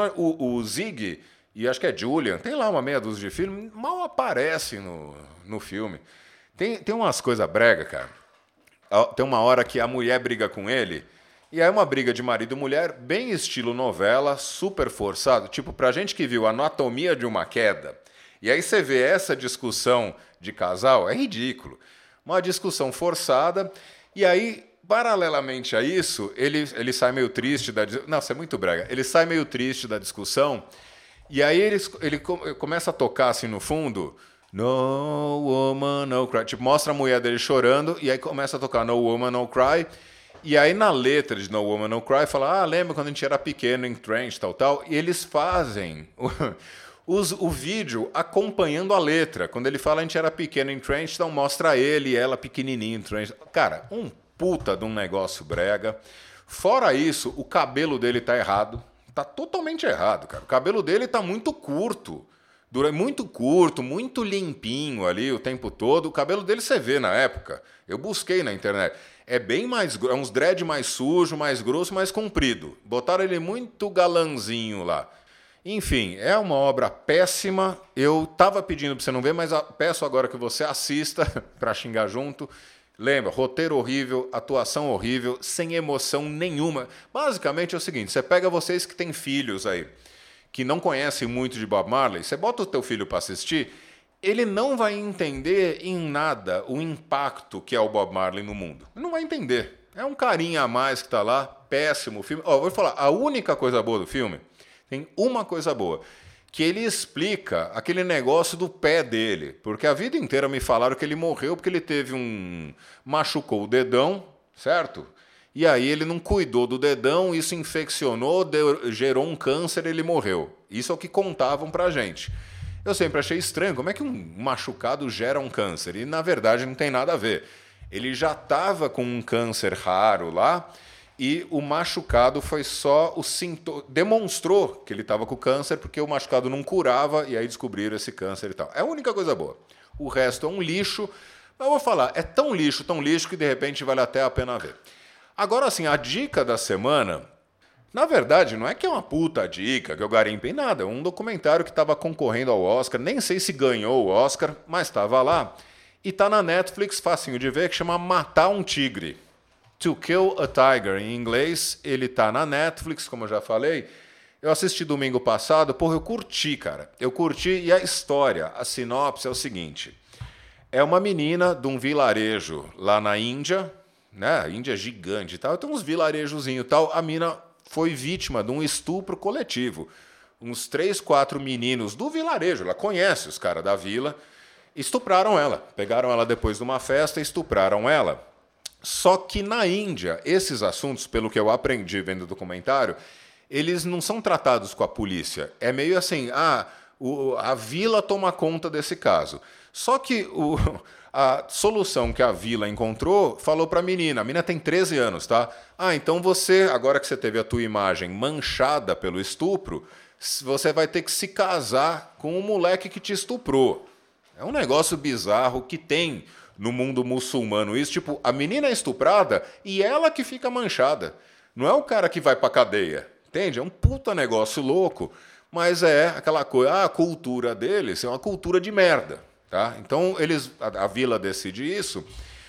O Zig, e acho que é Julian, tem lá uma meia dúzia de filhos, mal aparece no filme. Tem umas coisas brega, cara. Tem uma hora que a mulher briga com ele, e é uma briga de marido e mulher, bem estilo novela, super forçado. Tipo, pra gente que viu Anatomia de uma Queda, e aí você vê essa discussão de casal, é ridículo. Uma discussão forçada, e aí, paralelamente a isso, ele sai meio triste da discussão. Não, isso é muito brega. Ele sai meio triste da discussão, e aí ele começa a tocar assim no fundo... No Woman, No Cry. Tipo, mostra a mulher dele chorando e aí começa a tocar No Woman, No Cry. E aí na letra de No Woman, No Cry fala, lembra quando a gente era pequeno em Trench, tal. E eles fazem o vídeo acompanhando a letra. Quando ele fala a gente era pequeno em Trench, então mostra ele e ela pequenininha em Trench. Cara, um puta de um negócio brega. Fora isso, o cabelo dele tá errado. Tá totalmente errado, cara. O cabelo dele tá muito curto. Muito curto, muito limpinho ali o tempo todo. O cabelo dele você vê na época. Eu busquei na internet. É bem mais... É uns dread mais sujo, mais grosso, mais comprido. Botaram ele muito galanzinho lá. Enfim, é uma obra péssima. Eu tava pedindo pra você não ver, mas peço agora que você assista pra xingar junto. Lembra, roteiro horrível, atuação horrível, sem emoção nenhuma. Basicamente é o seguinte, você pega vocês que têm filhos aí, que não conhecem muito de Bob Marley, você bota o teu filho para assistir, ele não vai entender em nada o impacto que é o Bob Marley no mundo. Ele não vai entender. É um carinha a mais que tá lá, péssimo filme. Vou falar, a única coisa boa do filme, tem uma coisa boa, que ele explica aquele negócio do pé dele. Porque a vida inteira me falaram que ele morreu porque ele machucou o dedão, certo? E aí ele não cuidou do dedão, isso infeccionou, gerou um câncer e ele morreu. Isso é o que contavam pra gente. Eu sempre achei estranho, como é que um machucado gera um câncer? E na verdade não tem nada a ver. Ele já estava com um câncer raro lá e o machucado foi só o sintoma. Demonstrou que ele estava com câncer porque o machucado não curava e aí descobriram esse câncer e tal. É a única coisa boa. O resto é um lixo. Mas eu vou falar, é tão lixo que de repente vale até a pena ver. Agora, assim, a dica da semana, na verdade, não é que é uma puta dica, que eu garimpei nada. É um documentário que estava concorrendo ao Oscar, nem sei se ganhou o Oscar, mas estava lá. E tá na Netflix, facinho de ver, que chama Matar um Tigre. To Kill a Tiger, em inglês. Ele tá na Netflix, como eu já falei. Eu assisti domingo passado, eu curti, cara. Eu curti, e a história, a sinopse é o seguinte. É uma menina de um vilarejo lá na Índia, né? A Índia é gigante e tal, tem uns vilarejozinhos e tal. A mina foi vítima de um estupro coletivo. Uns 3, 4 meninos do vilarejo, ela conhece os caras da vila, estupraram ela. Pegaram ela depois de uma festa e estupraram ela. Só que na Índia, esses assuntos, pelo que eu aprendi vendo o documentário, eles não são tratados com a polícia. É meio assim, a vila toma conta desse caso. Só que a solução que a vila encontrou falou para a menina tem 13 anos, tá? Então você, agora que você teve a tua imagem manchada pelo estupro, você vai ter que se casar com o moleque que te estuprou. É um negócio bizarro que tem no mundo muçulmano isso. Tipo, a menina é estuprada e ela que fica manchada. Não é o cara que vai pra cadeia. Entende? É um puta negócio louco. Mas é aquela coisa, a cultura deles é uma cultura de merda. Tá? Então a vila decide isso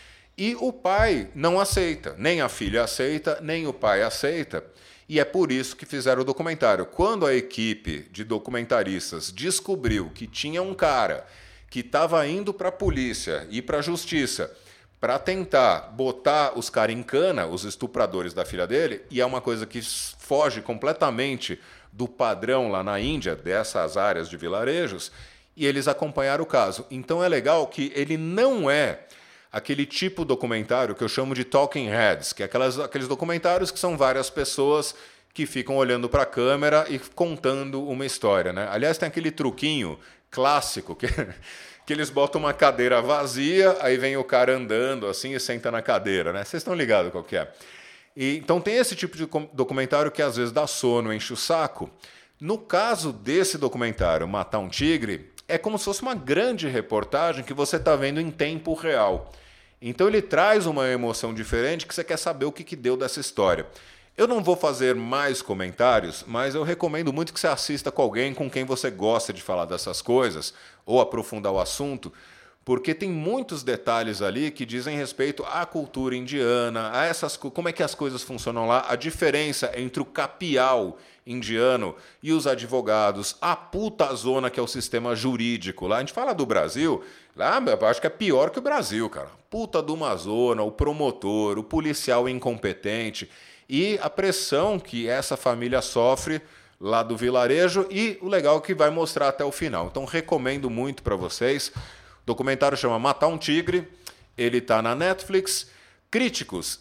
e o pai não aceita. Nem a filha aceita, nem o pai aceita. E é por isso que fizeram o documentário. Quando a equipe de documentaristas descobriu que tinha um cara que estava indo para a polícia e para a justiça para tentar botar os caras em cana, os estupradores da filha dele, e é uma coisa que foge completamente do padrão lá na Índia, dessas áreas de vilarejos, e eles acompanharam o caso. Então é legal que ele não é aquele tipo de documentário que eu chamo de talking heads, que é aqueles documentários que são várias pessoas que ficam olhando para a câmera e contando uma história, né? Aliás, tem aquele truquinho clássico que eles botam uma cadeira vazia, aí vem o cara andando assim e senta na cadeira, né? Vocês estão ligados qual que é? Então tem esse tipo de documentário que às vezes dá sono, enche o saco. No caso desse documentário, Matar um Tigre, é como se fosse uma grande reportagem que você está vendo em tempo real. Então ele traz uma emoção diferente que você quer saber o que deu dessa história. Eu não vou fazer mais comentários, mas eu recomendo muito que você assista com alguém com quem você gosta de falar dessas coisas ou aprofundar o assunto, porque tem muitos detalhes ali que dizem respeito à cultura indiana, a como é que as coisas funcionam lá, a diferença entre o capial indiano e os advogados, a puta zona que é o sistema jurídico lá. A gente fala do Brasil, lá eu acho que é pior que o Brasil, cara. Puta de uma zona, o promotor, o policial incompetente e a pressão que essa família sofre lá do vilarejo e o legal é que vai mostrar até o final. Então recomendo muito para vocês. O documentário chama Matar um Tigre, ele está na Netflix. Críticos,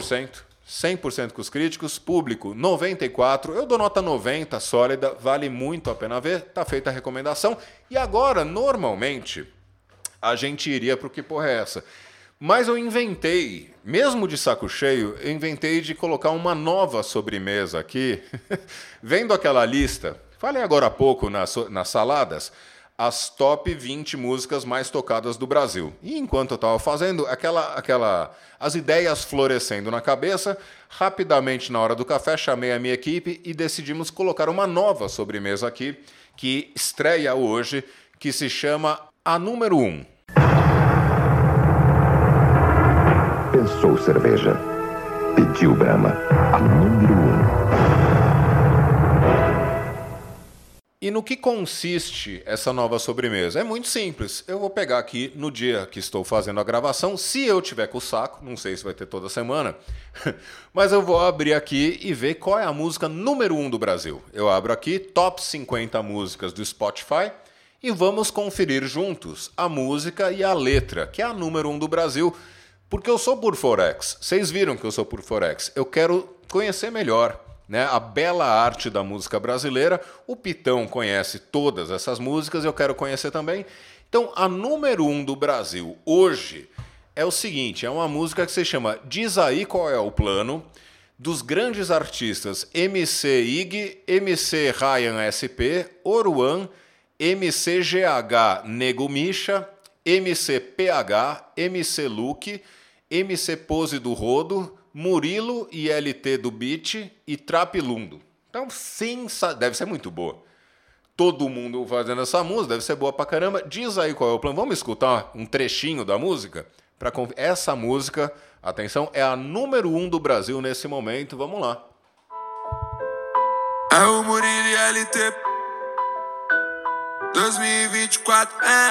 100% com os críticos, público 94%, eu dou nota 90, sólida, vale muito a pena ver, tá feita a recomendação. E agora, normalmente, a gente iria para o Que Porra é Essa? Mas eu inventei, mesmo de saco cheio, eu inventei de colocar uma nova sobremesa aqui, vendo aquela lista, falei agora há pouco nas saladas, as top 20 músicas mais tocadas do Brasil. E enquanto eu estava fazendo, as ideias florescendo na cabeça, rapidamente na hora do café chamei a minha equipe e decidimos colocar uma nova sobremesa aqui, que estreia hoje, que se chama a número 1. Pensou cerveja, pediu Brahma, a número 1. E no que consiste essa nova sobremesa? É muito simples. Eu vou pegar aqui no dia que estou fazendo a gravação, se eu tiver com o saco, não sei se vai ter toda semana, mas eu vou abrir aqui e ver qual é a música número 1 do Brasil. Eu abro aqui, top 50 músicas do Spotify, e vamos conferir juntos a música e a letra, que é a número 1 do Brasil, porque eu sou por Forex. Vocês viram que eu sou por Forex. Eu quero conhecer melhor, né, a bela arte da música brasileira. O Pitão conhece todas essas músicas, eu quero conhecer também. Então, a número 1 do Brasil hoje é o seguinte, é uma música que se chama Diz Aí Qual é o Plano, dos grandes artistas MC Ig, MC Ryan SP, Oruan, MC GH Nego Misha, MC PH, MC Luke, MC Pose do Rodo, Murilo e LT do Beat e Trapilundo. Então, deve ser muito boa. Todo mundo fazendo essa música, deve ser boa pra caramba. Diz aí qual é o plano. Vamos escutar um trechinho da música? Essa música, atenção, é a número 1 do Brasil nesse momento. Vamos lá. É o Murilo e LT 2024,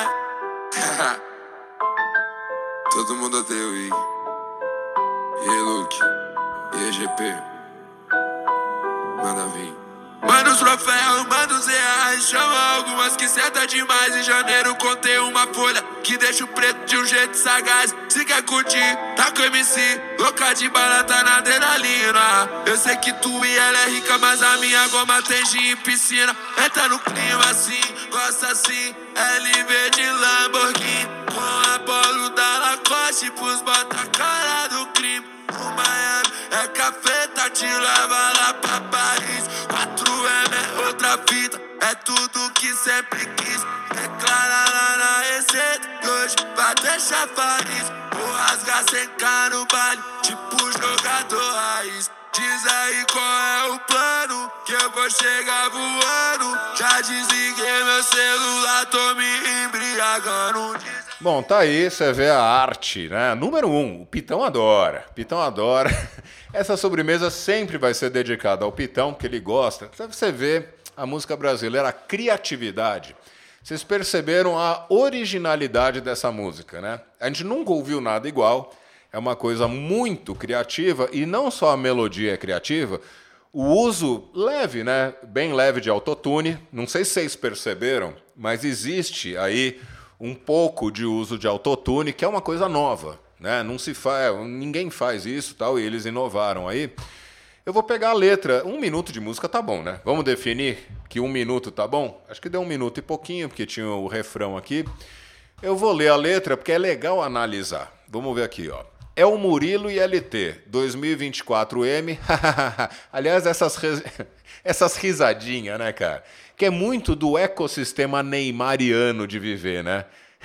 todo mundo odeia o Ig, e Luke, e EGP. Manda vir. Manda os troféus, manda os reais. Chama algumas que senta demais. Em janeiro contei uma folha que deixa o preto de um jeito sagaz. Se quer curtir, tá com MC. Louca de bala, tá na adrenalina. Eu sei que tu e ela é rica, mas a minha goma tem gin em piscina. Entra no clima assim, gosta assim. LV de Lamborghini, com a polo da Lacoste pros bota a cara do crime. O Miami é cafeta, te leva lá pra Paris. 4M é outra fita, é tudo que sempre quis. Declara lá na receita, que hoje vai deixar feliz. Vou rasgar sem cá no baile, tipo jogador raiz. Diz aí qual é o plano, que eu vou chegar voando. Já desliguei meu celular, tô me embriagando. Bom, tá aí, você vê a arte, né? Número 1, o Pitão adora. Pitão adora. Essa sobremesa sempre vai ser dedicada ao Pitão, que ele gosta. Você vê a música brasileira, a criatividade. Vocês perceberam a originalidade dessa música, né? A gente nunca ouviu nada igual. É uma coisa muito criativa, e não só a melodia é criativa, o uso leve, né? Bem leve de autotune. Não sei se vocês perceberam, mas existe aí um pouco de uso de autotune, que é uma coisa nova, né? Não se faz, ninguém faz isso, tal, e eles inovaram aí. Eu vou pegar a letra. 1 minuto de música tá bom, né? Vamos definir que 1 minuto tá bom? Acho que deu 1 minuto e pouquinho, porque tinha o refrão aqui. Eu vou ler a letra, porque é legal analisar. Vamos ver aqui, ó. É o Murilo e LT, 2024M. Aliás, essas risadinhas, né, cara? Que é muito do ecossistema neymariano de viver, né?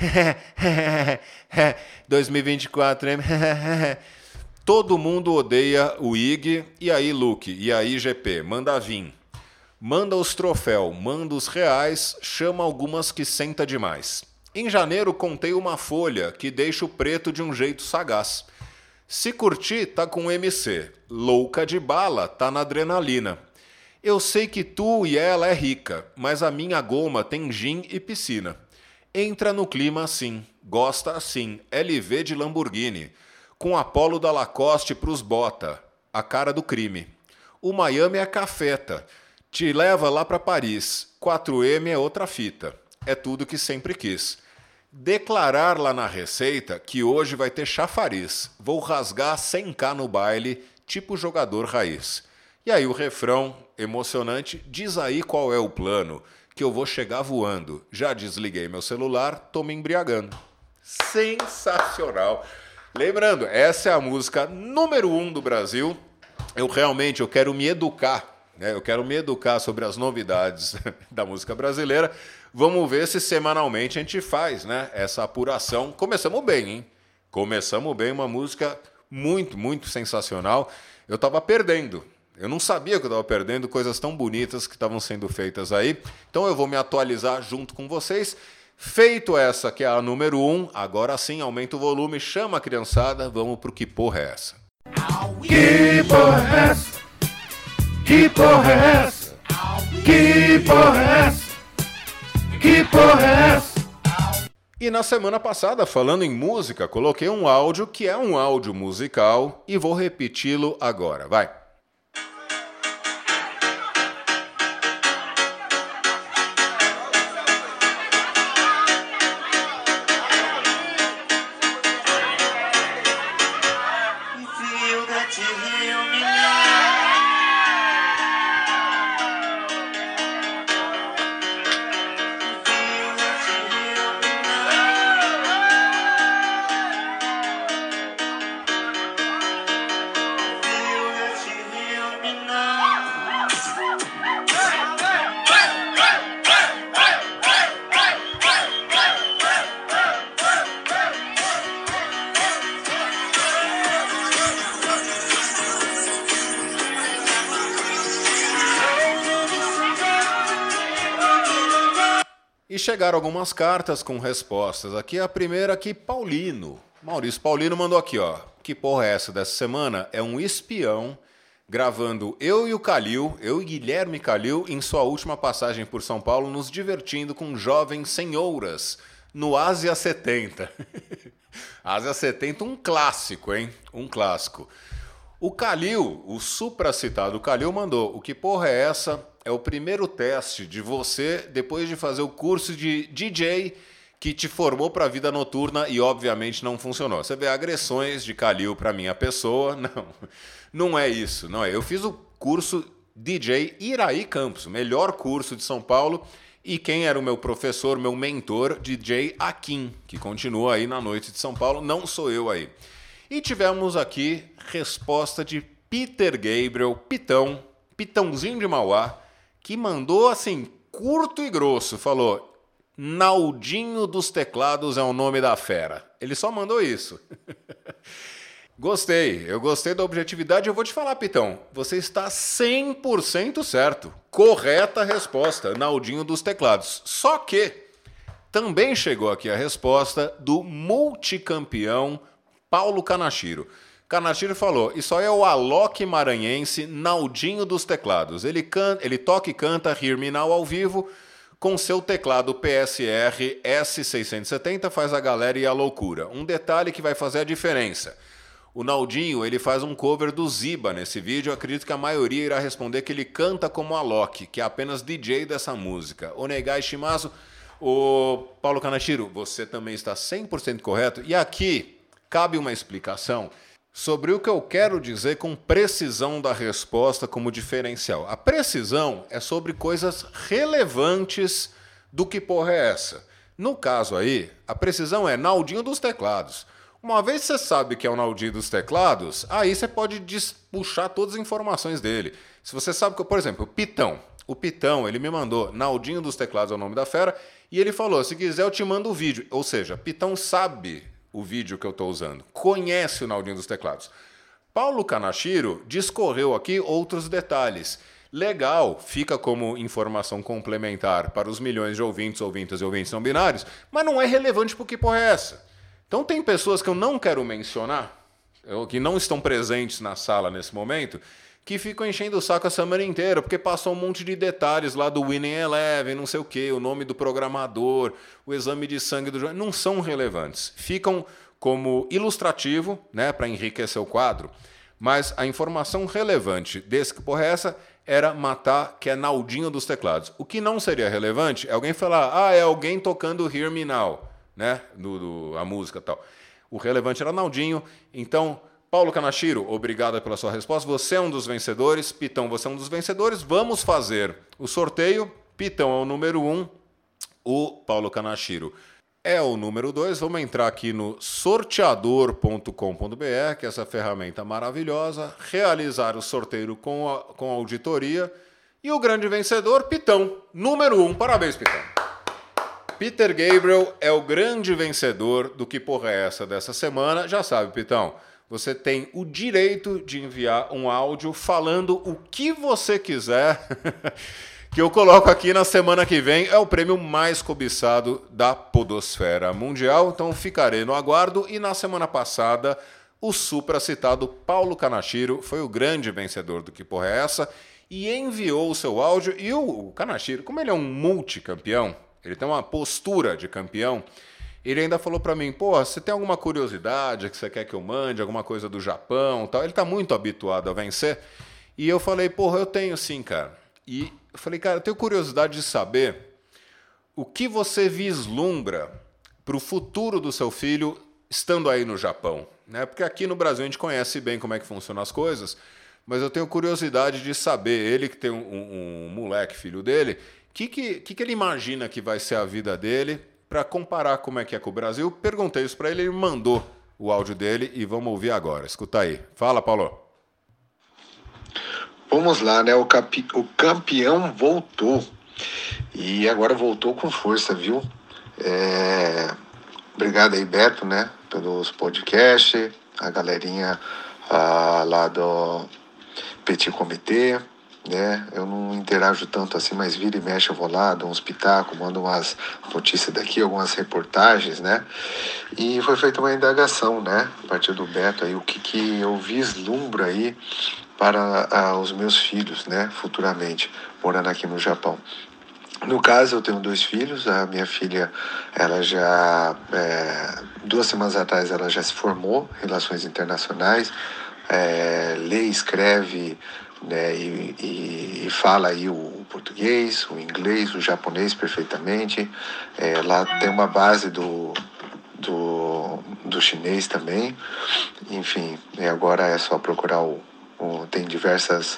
2024M. Todo mundo odeia o IG. E aí, Luke? E aí, GP? Manda vir. Manda os troféus, manda os reais, chama algumas que senta demais. Em janeiro contei uma folha que deixa o preto de um jeito sagaz. Se curtir, tá com MC. Louca de bala, tá na adrenalina. Eu sei que tu e ela é rica, mas a minha goma tem gin e piscina. Entra no clima assim, gosta assim, LV de Lamborghini. Com Apolo da Lacoste pros bota, a cara do crime. O Miami é cafeta, te leva lá pra Paris. 4M é outra fita, é tudo que sempre quis. Declarar lá na receita que hoje vai ter chafariz. Vou rasgar 100k no baile, tipo jogador raiz. E aí o refrão, emocionante, diz aí qual é o plano, que eu vou chegar voando. Já desliguei meu celular, tô me embriagando. Sensacional! Lembrando, essa é a música número 1 do Brasil. Eu quero me educar, né? Eu quero me educar sobre as novidades da música brasileira. Vamos ver se semanalmente a gente faz, né, essa apuração. Começamos bem, hein? Começamos bem, uma música muito, muito sensacional. Eu estava perdendo. Eu não sabia que eu estava perdendo coisas tão bonitas que estavam sendo feitas aí. Então eu vou me atualizar junto com vocês. Feito essa, que é a número 1, agora sim, aumenta o volume, chama a criançada, vamos pro Que Porra é Essa? Que porra é essa? Que porra é essa? Que porra é essa? Que porra é essa? E na semana passada, falando em música, coloquei um áudio que é um áudio musical e vou repeti-lo agora, vai. E chegaram algumas cartas com respostas. Aqui a primeira aqui, Paulino. Maurício Paulino mandou aqui, ó. Que porra é essa dessa semana? É um espião gravando eu e o Calil, eu e Guilherme Calil, em sua última passagem por São Paulo, nos divertindo com jovens senhoras no Ásia 70. Ásia 70, um clássico, hein? Um clássico. O Calil, o supracitado Calil, mandou: o que porra é essa? É o primeiro teste de você depois de fazer o curso de DJ que te formou para a vida noturna e obviamente não funcionou. Você vê agressões de Calil para minha pessoa. Não é isso. Não é. Eu fiz o curso DJ Iraí Campos, o melhor curso de São Paulo. E quem era o meu professor, meu mentor, DJ Akin, que continua aí na Noite de São Paulo, não sou eu aí. E tivemos aqui resposta de Peter Gabriel, Pitãozinho de Mauá, que mandou assim, curto e grosso, falou: Naldinho dos Teclados é o nome da fera. Ele só mandou isso. Eu gostei da objetividade. Eu vou te falar, Pitão, você está 100% certo. Correta resposta, Naldinho dos Teclados. Só que também chegou aqui a resposta do multicampeão Paulo Kanashiro. Kanashiro falou: isso aí é o Alok maranhense Naldinho dos Teclados. Ele toca e canta Hear Me Now ao vivo com seu teclado PSR S670, faz a galera ir à loucura. Um detalhe que vai fazer a diferença: o Naldinho, ele faz um cover do Ziba nesse vídeo. Eu acredito que a maioria irá responder que ele canta como Alok, que é apenas DJ dessa música. Onegai Shimazu, o Paulo Kanashiro, você também está 100% correto. E aqui cabe uma explicação sobre o que eu quero dizer com precisão da resposta como diferencial. A precisão é sobre coisas relevantes do que porra é essa. No caso aí, a precisão é Naldinho dos Teclados. Uma vez que você sabe que é o Naldinho dos Teclados, aí você pode puxar todas as informações dele. Se você sabe que, por exemplo, o Pitão, ele me mandou Naldinho dos Teclados é o nome da fera, e ele falou: se quiser eu te mando o vídeo. Ou seja, Pitão sabe o vídeo que eu estou usando, conhece o Naldinho dos Teclados. Paulo Kanashiro discorreu aqui outros detalhes. Legal, fica como informação complementar para os milhões de ouvintes e ouvintes não binários, mas não é relevante porque porra é essa. Então tem pessoas que eu não quero mencionar, que não estão presentes na sala nesse momento, que ficam enchendo o saco a semana inteira, porque passou um monte de detalhes lá do Winning Eleven, não sei o quê, o nome do programador, o exame de sangue do jogador, não são relevantes. Ficam como ilustrativo, né, para enriquecer o quadro, mas a informação relevante desse que porra é essa era matar que é Naldinho dos Teclados. O que não seria relevante é alguém falar: é alguém tocando Hear Me Now, né, a música e tal. O relevante era Naldinho. Então, Paulo Kanashiro, obrigado pela sua resposta. Você é um dos vencedores. Pitão, você é um dos vencedores. Vamos fazer o sorteio. Pitão é o número 1. O Paulo Kanashiro é o número 2. Vamos entrar aqui no sorteador.com.br, que é essa ferramenta maravilhosa. Realizar o sorteio com a auditoria. E o grande vencedor, Pitão, número 1. Parabéns, Pitão. Peter Gabriel é o grande vencedor do Que Porra é Essa dessa semana. Já sabe, Pitão, você tem o direito de enviar um áudio falando o que você quiser, que eu coloco aqui na semana que vem. É o prêmio mais cobiçado da podosfera mundial, então ficarei no aguardo. E na semana passada, o supracitado Paulo Kanashiro foi o grande vencedor do Que Porra é Essa e enviou o seu áudio. E o Kanashiro, como ele é um multicampeão, ele tem uma postura de campeão, ele ainda falou pra mim: pô, você tem alguma curiosidade que você quer que eu mande, alguma coisa do Japão, tal? Ele tá muito habituado a vencer. E eu falei: porra, eu tenho sim, cara. E eu falei: cara, eu tenho curiosidade de saber o que você vislumbra pro futuro do seu filho estando aí no Japão, né? Porque aqui no Brasil a gente conhece bem como é que funcionam as coisas, mas eu tenho curiosidade de saber, ele que tem um moleque, filho dele, o que ele imagina que vai ser a vida dele, para comparar como é que é com o Brasil. Perguntei isso para ele, ele mandou o áudio dele e vamos ouvir agora. Escuta aí. Fala, Paulo. Vamos lá, né? O campeão voltou. E agora voltou com força, viu? Obrigado aí, Beto, né? Pelos podcasts, a galerinha lá do Petit Comitê, né? Eu não interajo tanto assim, mas vira e mexe eu vou lá, dou uns pitacos, mando umas notícias daqui, algumas reportagens, né? E foi feita uma indagação, né? A partir do Beto aí, o que eu vislumbro aí para os meus filhos, né? Futuramente, morando aqui no Japão. No caso, eu tenho 2 filhos. A minha filha, ela já 2 semanas atrás, ela já se formou em Relações Internacionais. lê, escreve, né, e fala aí o português, o inglês, o japonês perfeitamente. Lá tem uma base do chinês também. Enfim, agora é só procurar tem diversas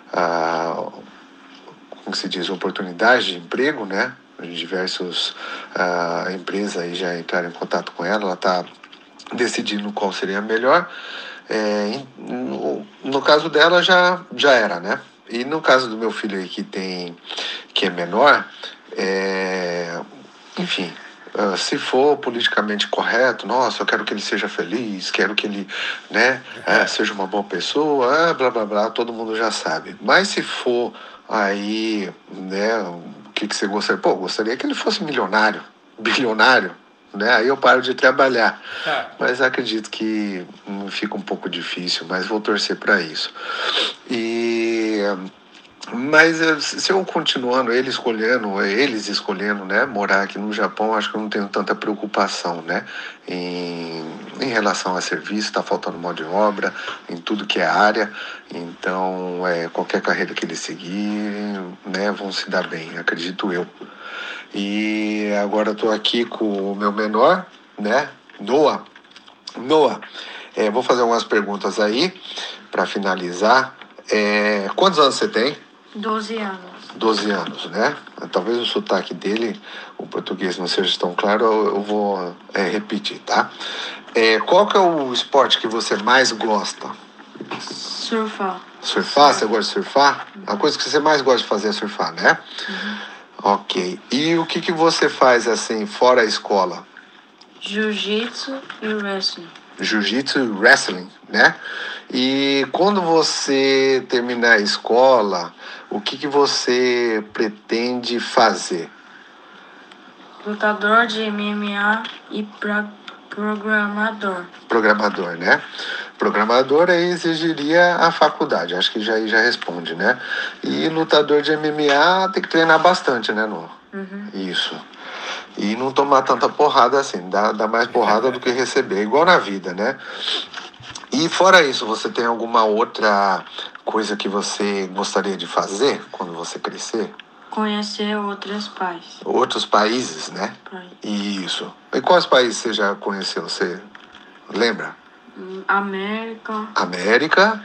como se diz, oportunidades de emprego, né? Diversas empresas aí já entraram em contato com ela. Ela está decidindo qual seria a melhor. No caso dela já era, né? E no caso do meu filho aí que é menor, enfim, se for politicamente correto, nossa, eu quero que ele seja feliz, quero que ele, né, seja uma boa pessoa, blá blá blá, todo mundo já sabe. Mas se for aí, né, o que você gostaria? Pô, gostaria que ele fosse milionário, bilionário, né? Aí eu paro de trabalhar. Mas acredito que fica um pouco difícil, mas vou torcer para isso. Mas se eu continuando, eles escolhendo, né, morar aqui no Japão, acho que eu não tenho tanta preocupação, né, em relação a serviço. Está faltando mão de obra em tudo que é área, então qualquer carreira que eles seguirem, né, vão se dar bem, acredito eu. E agora eu estou aqui com o meu menor, né, Noah, vou fazer algumas perguntas aí para finalizar. Quantos anos você tem? 12 anos. 12 anos, né? Talvez o sotaque dele, o português não seja tão claro, eu vou repetir, tá? Qual que é o esporte que você mais gosta? Surfar. Surfar? Você gosta de surfar? A coisa que você mais gosta de fazer é surfar, né? Ok. E o que você faz, assim, fora a escola? Jiu-jitsu e wrestling. Jiu-jitsu e wrestling, né? E quando você terminar a escola, o que você pretende fazer? Lutador de MMA e programador. Programador, né? Programador aí exigiria a faculdade, acho que já responde, né? E lutador de MMA tem que treinar bastante, né, Noah? Isso. E não tomar tanta porrada assim, dá mais porrada do que receber, igual na vida, né? E fora isso, você tem alguma outra coisa que você gostaria de fazer quando você crescer? Conhecer outros países. Outros países, né? Isso. E quais países você já conheceu? Você lembra? América.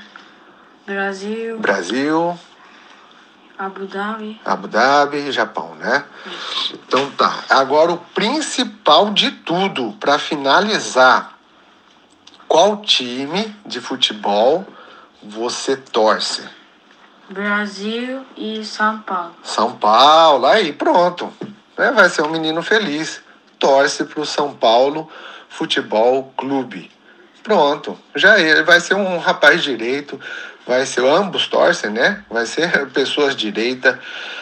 Brasil. Abu Dhabi, Japão, né? Então tá. Agora o principal de tudo, para finalizar, qual time de futebol você torce? Brasil e São Paulo. São Paulo, aí pronto. Vai ser um menino feliz. Torce pro São Paulo Futebol Clube. Pronto. Vai ser um rapaz direito. Ambos torcem, né? Vai ser pessoas direitas,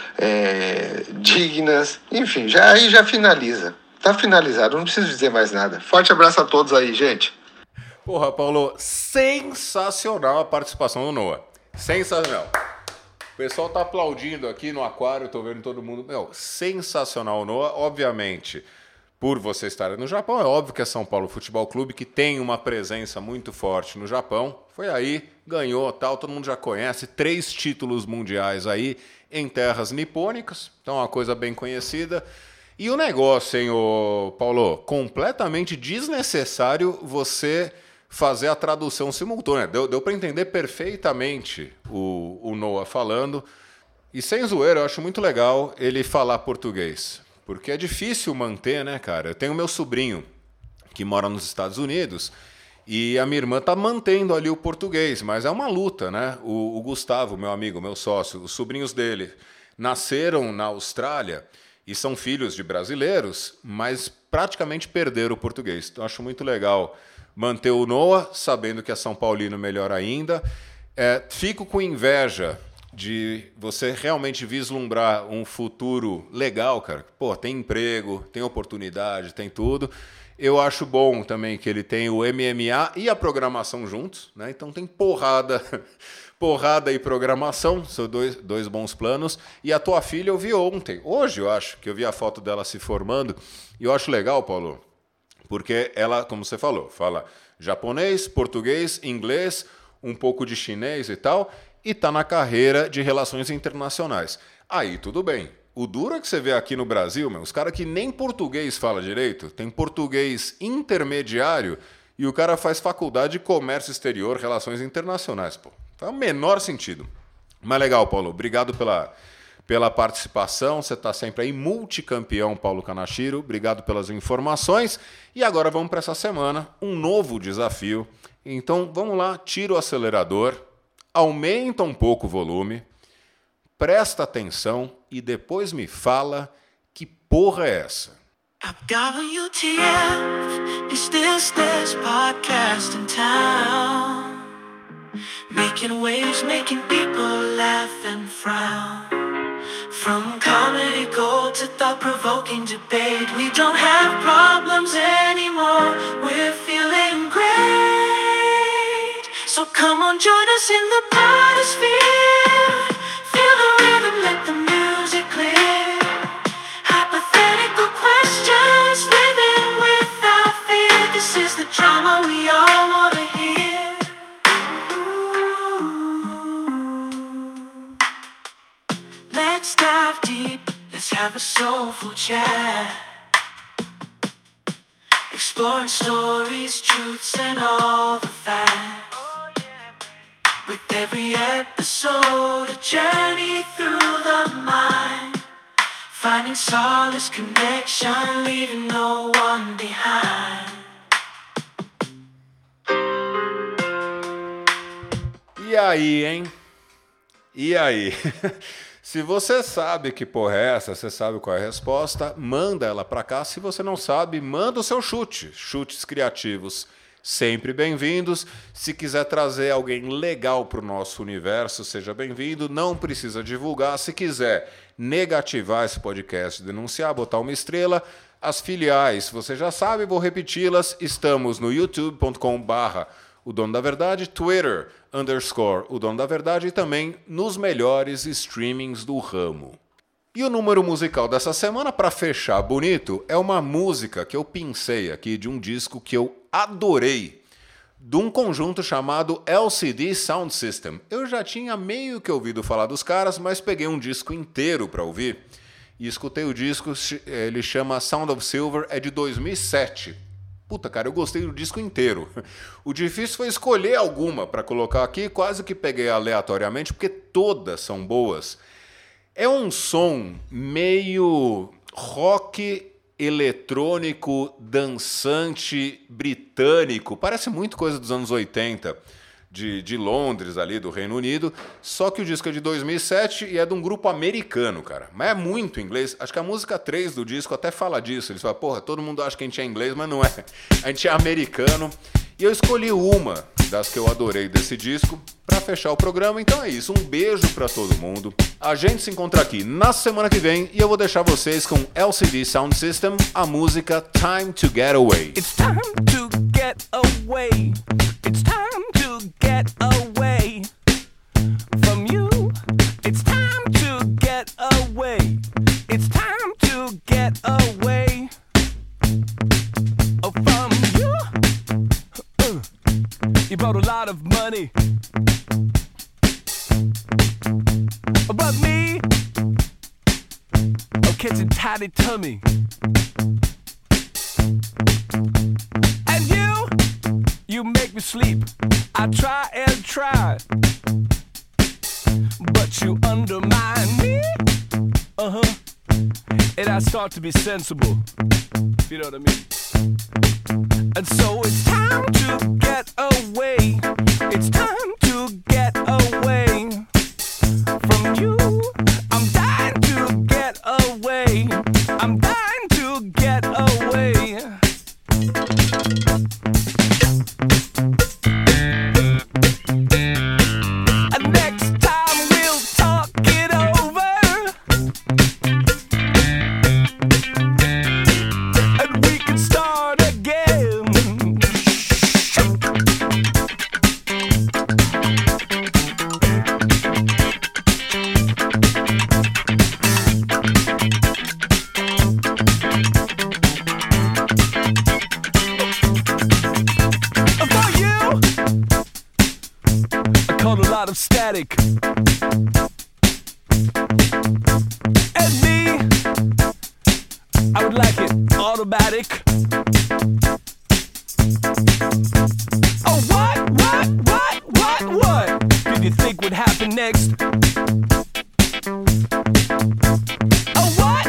dignas. Enfim, aí já finaliza. Tá finalizado, não preciso dizer mais nada. Forte abraço a todos aí, gente. Porra, Paulo, sensacional a participação do Noah. Sensacional. O pessoal tá aplaudindo aqui no aquário, tô vendo todo mundo. Sensacional, Noah. Obviamente, por você estar no Japão, é óbvio que é São Paulo Futebol Clube, que tem uma presença muito forte no Japão. Foi aí, ganhou, tal, todo mundo já conhece. 3 títulos mundiais aí em terras nipônicas. Então, é uma coisa bem conhecida. E o negócio, hein, Paulo? Completamente desnecessário você fazer a tradução simultânea. Deu para entender perfeitamente o Noah falando. E sem zoeira, eu acho muito legal ele falar português. Porque é difícil manter, né, cara? Eu tenho meu sobrinho que mora nos Estados Unidos e a minha irmã tá mantendo ali o português, mas é uma luta, né? O Gustavo, meu amigo, meu sócio, os sobrinhos dele nasceram na Austrália e são filhos de brasileiros, mas praticamente perderam o português. Então acho muito legal manter o Noah, sabendo que é São Paulino, melhor ainda. Fico com inveja de você realmente vislumbrar um futuro legal, cara. Pô, tem emprego, tem oportunidade, tem tudo. Eu acho bom também que ele tem o MMA e a programação juntos, né? Então tem porrada e programação, são dois bons planos. E a tua filha eu vi hoje eu acho, que eu vi a foto dela se formando. E eu acho legal, Paulo, porque ela, como você falou, fala japonês, português, inglês, um pouco de chinês e tal, e tá na carreira de relações internacionais. Aí tudo bem. O duro é que você vê aqui no Brasil, os caras que nem português fala direito, tem português intermediário e o cara faz faculdade de comércio exterior, relações internacionais. Pô, faz o menor sentido. Mas legal, Paulo, obrigado pela participação, você está sempre aí, multicampeão, Paulo Kanashiro, obrigado pelas informações. E agora vamos para essa semana, um novo desafio. Então vamos lá, tira o acelerador, aumenta um pouco o volume, presta atenção e depois me fala que porra é essa. WTF, is this podcast in town? Making waves, making people laugh and frown. From comedy gold to thought-provoking debate, we don't have problems anymore, we're feeling great. So come on, join us in the podosphere. Feel the rhythm, let the music clear. Hypothetical questions, living without fear. This is the drama we all want to hear. Let's dive deep, let's have a soulful chat. Exploring stories, truths, and all the facts. With every episode, a journey through the mind. Finding solace, connection, leaving no one behind. E aí, hein? E aí? Se você sabe que porra é essa, você sabe qual é a resposta, manda ela pra cá. Se você não sabe, manda o seu chute. Chutes criativos sempre bem-vindos. Se quiser trazer alguém legal pro nosso universo, seja bem-vindo. Não precisa divulgar. Se quiser negativar esse podcast, denunciar, botar uma estrela, as filiais, você já sabe, vou repeti-las. Estamos no youtube.com/O Dono da Verdade, Twitter, _O Dono da Verdade e também nos melhores streamings do ramo. E o número musical dessa semana, para fechar bonito, é uma música que eu pincei aqui de um disco que eu adorei, de um conjunto chamado LCD Sound System. Eu já tinha meio que ouvido falar dos caras, mas peguei um disco inteiro para ouvir e escutei o disco, ele chama Sound of Silver, é de 2007. Puta, cara, eu gostei do disco inteiro. O difícil foi escolher alguma para colocar aqui, quase que peguei aleatoriamente, porque todas são boas. É um som meio rock eletrônico, dançante, britânico. Parece muito coisa dos anos 80, de Londres, ali, do Reino Unido. Só que o disco é de 2007 e é de um grupo americano, cara. Mas é muito inglês. Acho que a música 3 do disco até fala disso. Eles falam, porra, todo mundo acha que a gente é inglês, mas não é. A gente é americano. E eu escolhi uma das que eu adorei desse disco para fechar o programa. Então é isso, um beijo para todo mundo. A gente se encontra aqui na semana que vem e eu vou deixar vocês com LCD Sound System, a música Time to Get Away. It's time to get away. It's time to get away from you. It's time to get away. It's time to get away from you. You brought a lot of money, but me, I'm catching tidy tummy. And you make me sleep. I try and try, but you undermine me. And I start to be sensible, if you know what I mean. And so it's time to get away. It's time to get away from you. I'm dying to get away. I'm dying to get away. And next time we'll talk it over. And we can start again. automatic. And me, I would like it automatic. Oh, what did you think would happen next? Oh, what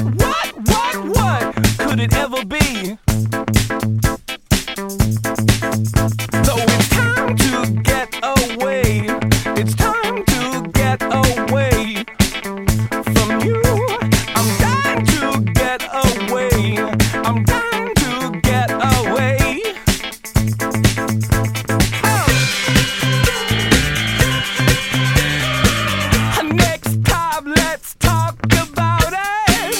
could it ever be? So it's time to get away. It's time to get away from you. I'm dying to get away. I'm dying to get away. Next time, let's talk about it.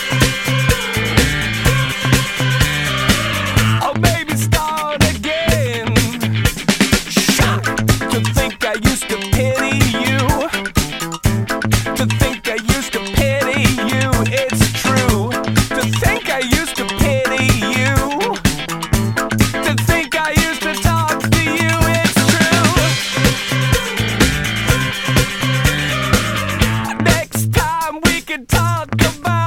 Or maybe start again. Shocked to think I used to pity you. To think I used to pity you. It's true. To think I used to pity you. To think I used to talk to you. It's true. Next time we can talk about